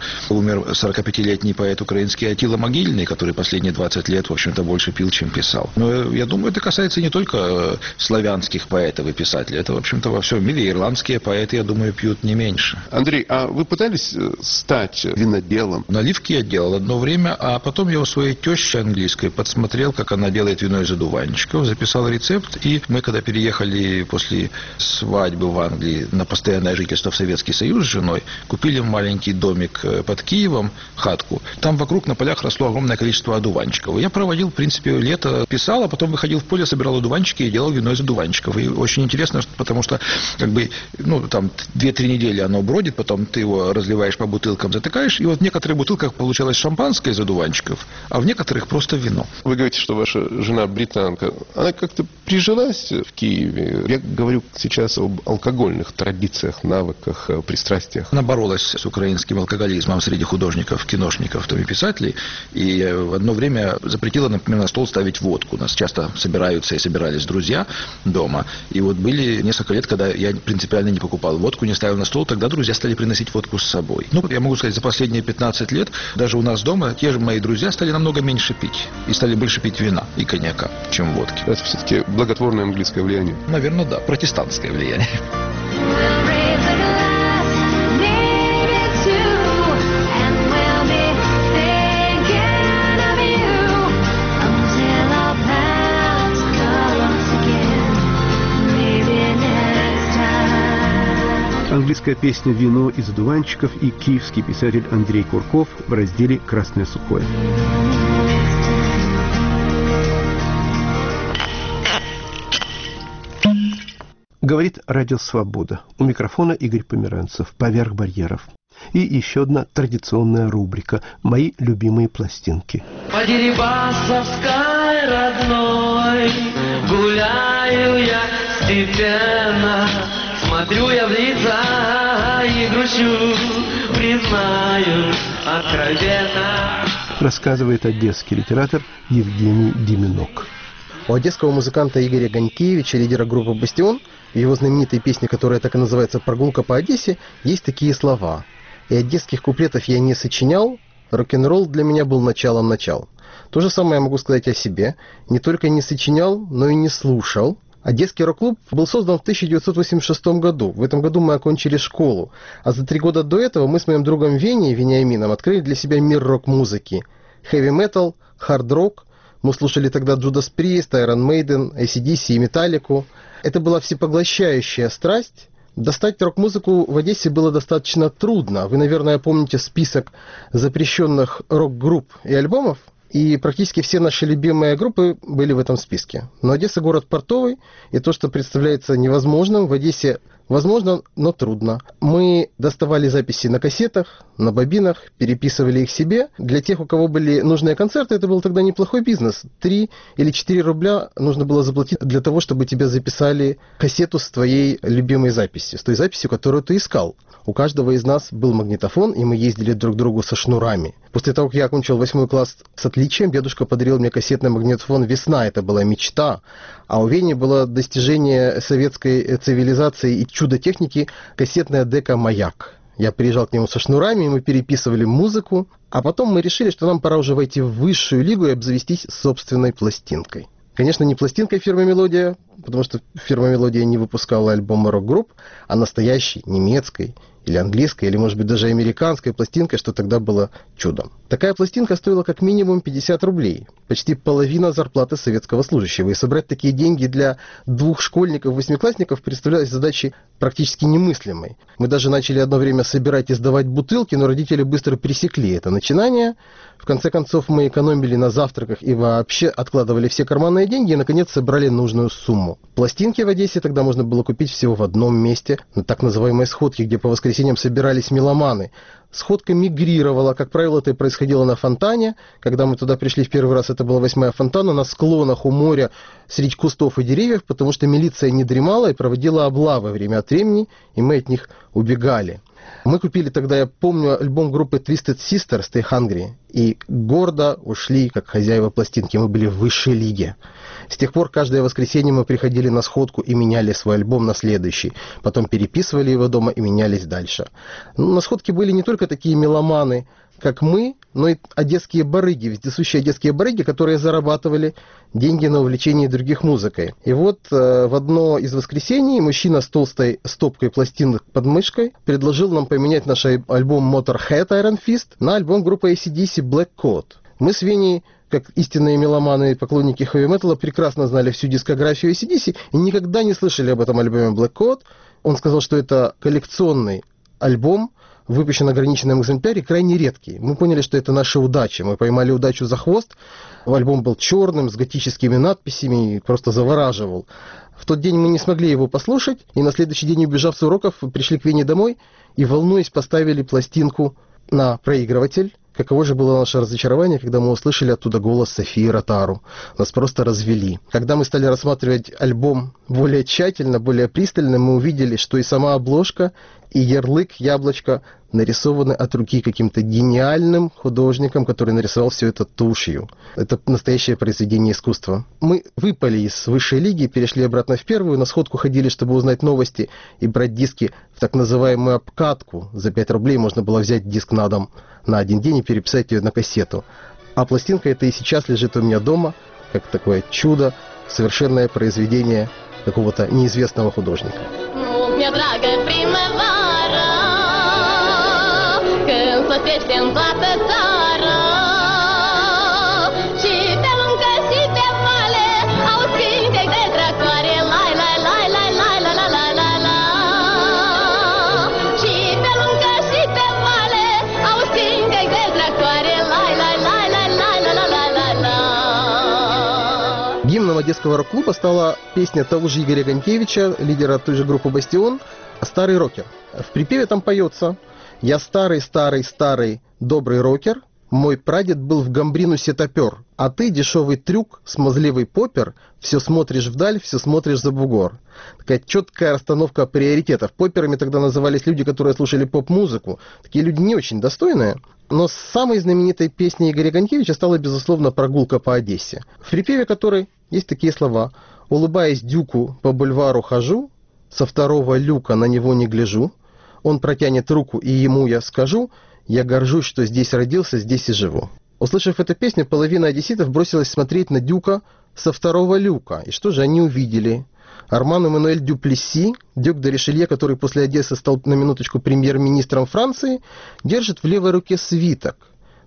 Speaker 16: 45-летний поэт украинский Атила Могильный, который последние 20 лет, в общем-то, больше пил, чем писал. Но я думаю, это касается не только славянских поэтов и писателей, это, в общем-то, во всем мире. Ирландские поэты, я думаю, пьют не меньше.
Speaker 2: Андрей, а вы пытались стать виноделом?
Speaker 16: Наливки я делал одно время, а потом я у своей тещи английской подсмотрел, как она делает вино из одуванчиков, записал рецепт, и мы, когда переехали после свадьбы в Англии на постоянное жительство в Советский Союз с женой, купили маленький домик под Киевом, хатку. Там вокруг на полях росло огромное количество одуванчиков. Я проводил, в принципе, лето, писал, а потом выходил в поле, собирал одуванчики и делал вино из одуванчиков. И очень интересно, потому что, как бы, ну, там 2-3 недели оно бродит, потом ты его разливаешь по бутылкам, затыкаешь, и вот в некоторых бутылках получалось шампанское из одуванчиков, а в некоторых просто вино.
Speaker 2: Вы говорите, что ваша жена британка. Она как-то прижилась в Киеве? Я говорю сейчас об алкогольных традициях, навыках, пристрастиях.
Speaker 16: Она боролась с украинским алкоголизмом среди художников, киношников, и писателей, и в одно время запретила, например, на стол ставить водку. У нас часто собираются и собирались друзья дома, и вот были несколько лет, когда я принципиально не покупал водку, не ставил на стол, тогда друзья стали приносить водку с собой. Ну, я могу сказать, за последние 15 лет даже у нас дома те же мои друзья стали намного меньше пить, и стали больше пить вина и коньяка, чем водки.
Speaker 2: Это все-таки благотворное английское влияние?
Speaker 16: Наверное, да, протестантское влияние.
Speaker 2: Английская песня «Вино из одуванчиков» и киевский писатель Андрей Курков в разделе «Красное сухое». Говорит Радио Свобода. У микрофона Игорь Померанцев. «Поверх барьеров». И еще одна традиционная рубрика «Мои любимые пластинки».
Speaker 14: По Дерибасовской родной гуляю я степенно, смотрю я в лица и грущу, признаюсь откровенно.
Speaker 2: Рассказывает одесский литератор Евгений Деменок.
Speaker 17: У одесского музыканта Игоря Ганькевича, лидера группы «Бастион», в его знаменитой песне, которая так и называется «Прогулка по Одессе», есть такие слова: «И одесских куплетов я не сочинял, рок-н-ролл для меня был началом начал». То же самое я могу сказать о себе. Не только не сочинял, но и не слушал. Одесский рок-клуб был создан в 1986 году. В этом году мы окончили школу. А за 3 года до этого мы с моим другом Веней, Вениамином, открыли для себя мир рок-музыки. Хэви-метал, хард-рок, Мы слушали тогда Judas Priest, Iron Maiden, AC/DC и Металлику. Это была всепоглощающая страсть. Достать рок-музыку в Одессе было достаточно трудно. Вы, наверное, помните список запрещенных рок-групп и альбомов, и практически все наши любимые группы были в этом списке. Но Одесса город портовый, и то, что представляется невозможным, в Одессе возможно, но трудно. Мы доставали записи на кассетах, на бобинах, переписывали их себе. Для тех, у кого были нужные концерты, это был тогда неплохой бизнес. 3 или 4 рубля нужно было заплатить для того, чтобы тебе записали кассету с твоей любимой записью, с той записью, которую ты искал. У каждого из нас был магнитофон, и мы ездили друг к другу со шнурами. После того, как я окончил 8 класс с отличием, дедушка подарил мне кассетный магнитофон «Весна». Это была мечта. А у Вени было достижение советской цивилизации и чудо техники кассетная дека «Маяк». Я приезжал к нему со шнурами, и мы переписывали музыку. А потом мы решили, что нам пора уже войти в высшую лигу и обзавестись собственной пластинкой. Конечно, не пластинкой фирмы «Мелодия», потому что фирма «Мелодия» не выпускала альбомы рок-групп, а настоящей немецкой или английской, или, может быть, даже американской пластинкой, что тогда было чудом. Такая пластинка стоила как минимум 50 рублей, почти половина зарплаты советского служащего. И собрать такие деньги для 2 школьников-восьмиклассников представлялось задачей практически немыслимой. Мы даже начали одно время собирать и сдавать бутылки, но родители быстро пресекли это начинание. В конце концов, мы экономили на завтраках и вообще откладывали все карманные деньги и, наконец, собрали нужную сумму. Пластинки в Одессе тогда можно было купить всего в одном месте, на так называемой сходке, где по воскресеньям собирались меломаны. Сходка мигрировала, как правило, это происходило на Фонтане. Когда мы туда пришли в первый раз, это была 8-я Фонтана, на склонах у моря, среди кустов и деревьев, потому что милиция не дремала и проводила облавы время от времени, и мы от них убегали. Мы купили тогда, я помню, альбом группы Twisted Sister «Stay Hungry», и гордо ушли, как хозяева пластинки, мы были в высшей лиге. С тех пор каждое воскресенье мы приходили на сходку и меняли свой альбом на следующий, потом переписывали его дома и менялись дальше. На сходке были не только такие меломаны, как мы, но и одесские барыги, вездесущие одесские барыги, которые зарабатывали деньги на увлечении других музыкой. И вот в одно из воскресений мужчина с толстой стопкой пластинок под мышкой предложил нам поменять наш альбом Motorhead Iron Fist на альбом группы AC/DC Black Coat. Мы с Веней, как истинные меломаны и поклонники хэви-металла, прекрасно знали всю дискографию AC/DC и никогда не слышали об этом альбоме Black Coat. Он сказал, что это коллекционный альбом, выпущен в ограниченном экземпляре, крайне редкий. Мы поняли, что это наша удача. Мы поймали удачу за хвост. Альбом был черным, с готическими надписями, и просто завораживал. В тот день мы не смогли его послушать, и на следующий день, убежав с уроков, пришли к Вене домой и, волнуясь, поставили пластинку на проигрыватель. Каково же было наше разочарование, когда мы услышали оттуда голос Софии Ротару. Нас просто развели. Когда мы стали рассматривать альбом более тщательно, более пристально, мы увидели, что и сама обложка, и ярлык, яблочко нарисованы от руки каким-то гениальным художником, который нарисовал все это тушью. Это настоящее произведение искусства. Мы выпали из высшей лиги, перешли обратно в первую, на сходку ходили, чтобы узнать новости и брать диски в так называемую обкатку. За 5 рублей можно было взять диск на дом на один день и переписать ее на кассету. А пластинка эта и сейчас лежит у меня дома, как такое чудо, совершенное произведение какого-то неизвестного художника. Гимном Одесского рок-клуба стала песня того же Игоря Гонькевича, лидера той же группы «Бастион», «Старый рокер». В припеве там поется: «Я старый, добрый рокер, мой прадед был в Гамбринусе топер, а ты, дешевый трюк, смазливый попер, все смотришь вдаль, все смотришь за бугор». Такая четкая расстановка приоритетов. Поперами тогда назывались люди, которые слушали поп-музыку. Такие люди не очень достойные. Но самой знаменитой песней Игоря Гонькевича стала, безусловно, «Прогулка по Одессе», в припеве которой есть такие слова: «Улыбаясь дюку, по бульвару хожу, со 2-го люка на него не гляжу, он протянет руку, и ему я скажу: я горжусь, что здесь родился, здесь и живу». Услышав эту песню, половина одесситов бросилась смотреть на Дюка со 2-го люка. И что же они увидели? Арман Эммануэль Дюплесси, Дюк де Ришелье, который после Одессы стал на минуточку премьер-министром Франции, держит в левой руке свиток.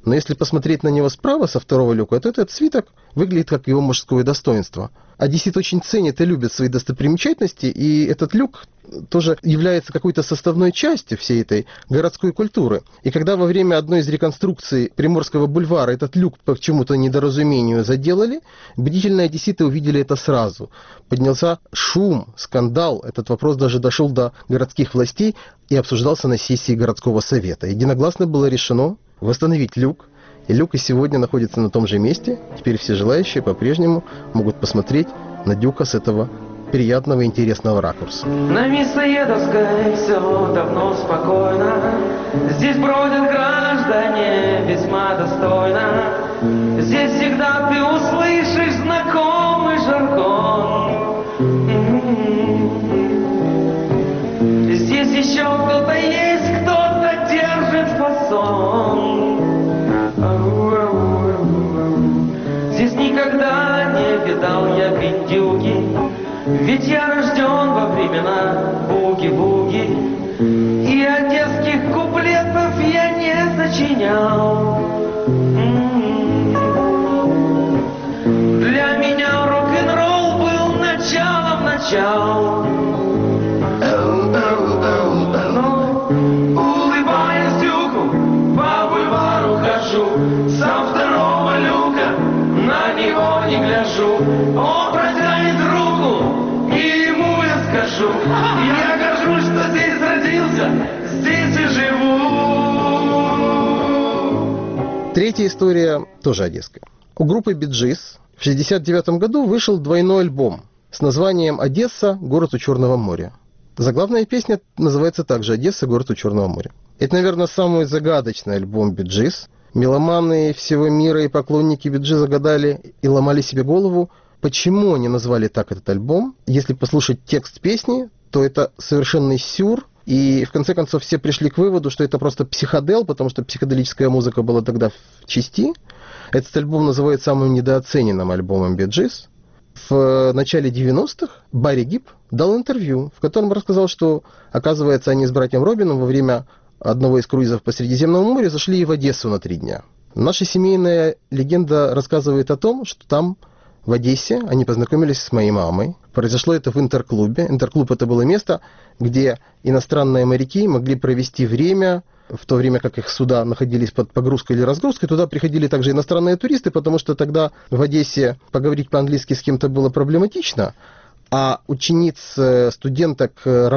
Speaker 17: Но если посмотреть на него справа, со второго люка, то этот свиток выглядит как его мужское достоинство. Одессит очень ценит и любит свои достопримечательности, и этот люк тоже является какой-то составной частью всей этой городской культуры. И когда во время одной из реконструкций Приморского бульвара этот люк по чему-то недоразумению заделали, бдительные одесситы увидели это сразу. Поднялся шум, скандал. Этот вопрос даже дошел до городских властей и обсуждался на сессии городского совета. Единогласно было решено восстановить люк. И люк и сегодня находится на том же месте. Теперь все желающие по-прежнему могут посмотреть на Дюка с этого приятного и интересного ракурса.
Speaker 14: На Мясоедовской все давно спокойно. Здесь бродят граждане весьма достойно. Здесь всегда ты услышишь знакомый жаргон. Здесь еще кто-то есть, кто-то держит фасон. Здесь никогда не видал я пиндюки, ведь я рожден во времена буги-буги, и одесских куплетов я не сочинял. Для меня рок-н-ролл был началом начал. Улыбаясь Дюку, по бульвару хожу, со второго люка на него не гляжу. Он протянет руку, и ему я скажу: я горжусь, что здесь родился, здесь и живу.
Speaker 17: Третья история тоже одесская. У группы Bee Gees в 1969 году вышел двойной альбом с названием «Одесса. Город у Черного моря». Заглавная песня называется также «Одесса. Город у Черного моря». Это, наверное, самый загадочный альбом Bee Gees. Меломаны всего мира и поклонники Bee Gees загадали и ломали себе голову, почему они назвали так этот альбом. Если послушать текст песни, то это совершенный сюр. И в конце концов все пришли к выводу, что это просто психодел, потому что психоделическая музыка была тогда в части. Этот альбом называют самым недооцененным альбомом Bee Gees. В начале 90-х Барри Гиб дал интервью, в котором рассказал, что, оказывается, они с братьям Робином во время одного из круизов по Средиземному морю зашли в Одессу на 3 дня. Наша семейная легенда рассказывает о том, что там, в Одессе, они познакомились с моей мамой. Произошло это в Интерклубе. Интерклуб — это было место, где иностранные моряки могли провести время, в то время как их суда находились под погрузкой или разгрузкой. Туда приходили также иностранные туристы, потому что тогда в Одессе поговорить по-английски с кем-то было проблематично. А учениц, студенток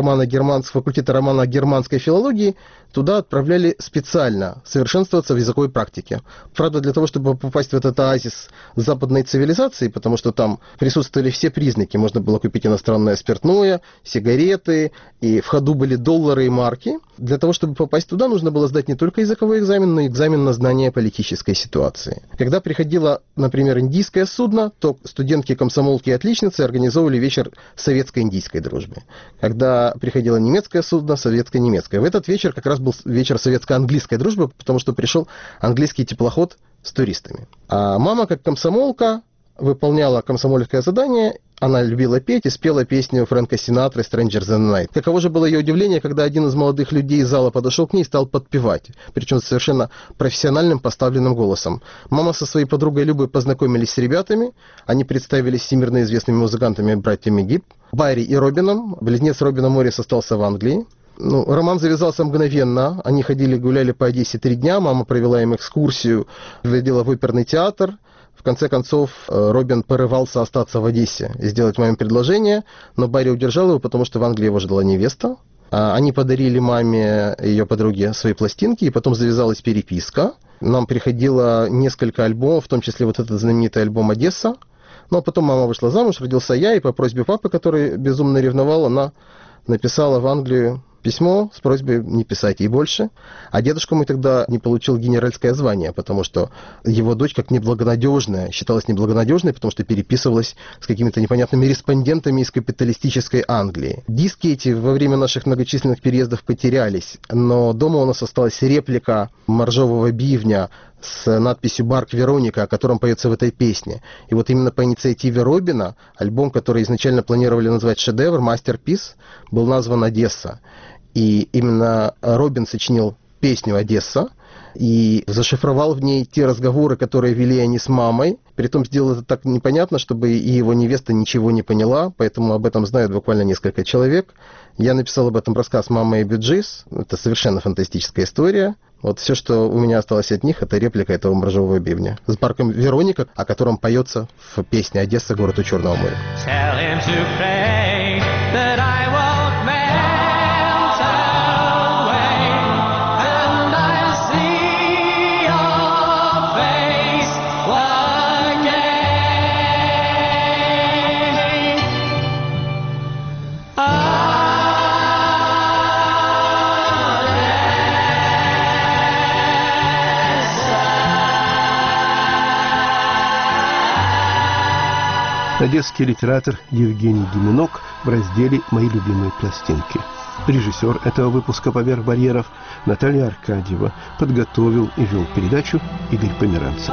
Speaker 17: факультета романо-германской филологии туда отправляли специально совершенствоваться в языковой практике. Правда, для того, чтобы попасть в этот оазис западной цивилизации, потому что там присутствовали все признаки. Можно было купить иностранное спиртное, сигареты, и в ходу были доллары и марки. Для того, чтобы попасть туда, нужно было сдать не только языковой экзамен, но и экзамен на знание политической ситуации. Когда приходило, например, индийское судно, то студентки-комсомолки и отличницы организовывали вечер советско-индийской дружбы. Когда приходило немецкое судно, советско-немецкое. В этот вечер как раз был вечер советско-английской дружбы, потому что пришел английский теплоход с туристами. А мама, как комсомолка, выполняла комсомольское задание. Она любила петь и спела песню Фрэнка Синатры «Strangers in the Night». Каково же было ее удивление, когда один из молодых людей из зала подошел к ней и стал подпевать, причем совершенно профессиональным поставленным голосом. Мама со своей подругой Любой познакомились с ребятами, они представились всемирно известными музыкантами братьями Гиб, Барри и Робином. Близнец Робина Моррис остался в Англии. Роман завязался мгновенно. Они гуляли по Одессе 3 дня. Мама провела им экскурсию, водила в оперный театр. В конце концов, Робин порывался остаться в Одессе и сделать маме предложение, но Барри удержал его, потому что в Англии его ждала невеста. Они подарили маме и ее подруге свои пластинки, и потом завязалась переписка. Нам приходило несколько альбомов, в том числе вот этот знаменитый альбом «Одесса». Но потом мама вышла замуж, родился я, и по просьбе папы, который безумно ревновал, она написала в Англию письмо с просьбой не писать ей больше. А дедушка мой тогда не получил генеральское звание, потому что его дочь, как неблагонадежная, считалась неблагонадежной, потому что переписывалась с какими-то непонятными респондентами из капиталистической Англии. Диски эти во время наших многочисленных переездов потерялись, но дома у нас осталась реплика моржового бивня с надписью «Барк Вероника», о котором поется в этой песне. И вот именно по инициативе Робина альбом, который изначально планировали назвать «Шедевр», «Мастерпис», был назван «Одесса». И именно Робин сочинил песню «Одесса». и зашифровал в ней те разговоры, которые вели они с мамой. Притом сделал это так непонятно, чтобы и его невеста ничего не поняла, поэтому об этом знают буквально несколько человек. Я написал об этом рассказ «Мама и Бюджис». Это совершенно фантастическая история. Вот все, что у меня осталось от них, это реплика этого моржового бивня с парком Вероника, о котором поется в песне «Одесса, город у Черного моря».
Speaker 2: Одесский литератор Евгений Гименок в разделе «Мои любимые пластинки». Режиссер этого выпуска «Поверх барьеров» Наталья Аркадьева. Подготовил и вел передачу Игорь Померанцев.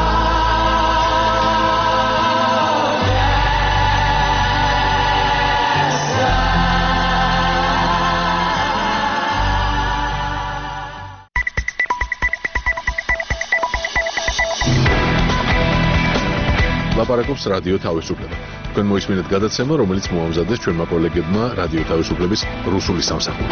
Speaker 1: ლაპარაკობს რადიო თავისუფლება. თქვენ მოისმინეთ გადაცემა, რომელიც მოამზადეს ჩვენმა კოლეგებმა რადიო თავისუფლების რუსული სამსახური.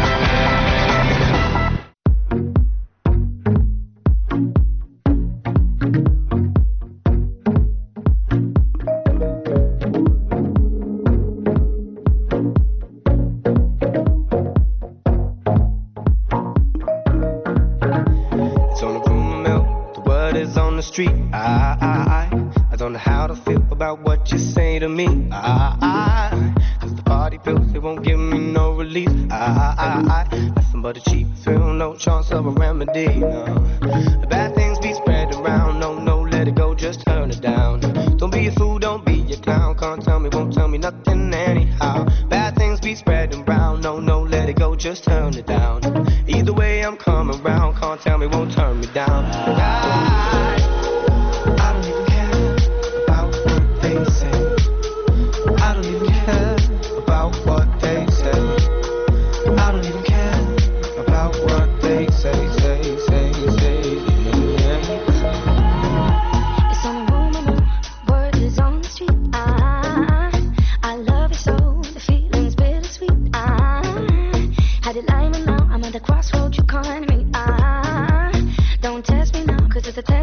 Speaker 18: I don't know how to feel about what you say to me. Cause the party pills, they won't give me no release. Nothing but a cheap thrill, no chance of a remedy. No. The bad things be spread around. No, let it go, just turn it down. Don't be a fool, don't be a clown. Can't tell me, won't tell me nothing anyhow. Bad things be spreading around. No, let it go, just turn it down. Either way, I'm coming round. Can't tell me, won't turn me down.
Speaker 12: Crossroads, you calling me. Don't test me now, cause it's a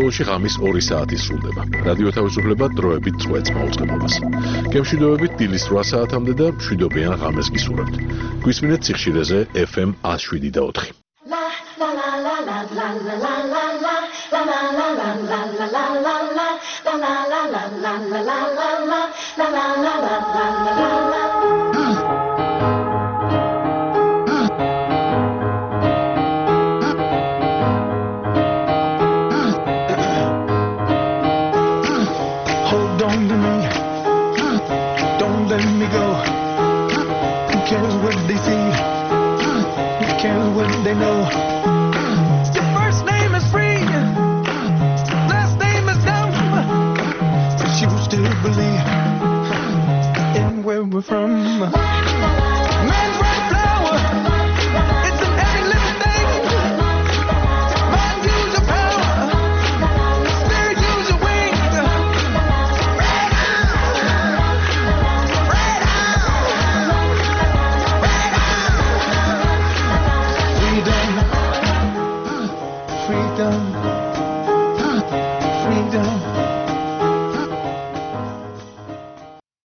Speaker 1: საქართველოში ღამის 2 საათი სრულდება. რადიო თავისუფლება დროებით წვეთს მაუწყებლობას. გემშვიდობებით დილის 8 საათამდე და მშვიდობიან ღამეს გისურვებთ. გვისმინეთ სიხშირეზე FM 107.4.
Speaker 14: Hold on to me, don't let me go. Who cares what they see? Who cares what they know? Your first name is free, last name is dumb, but you still believe in where we're from.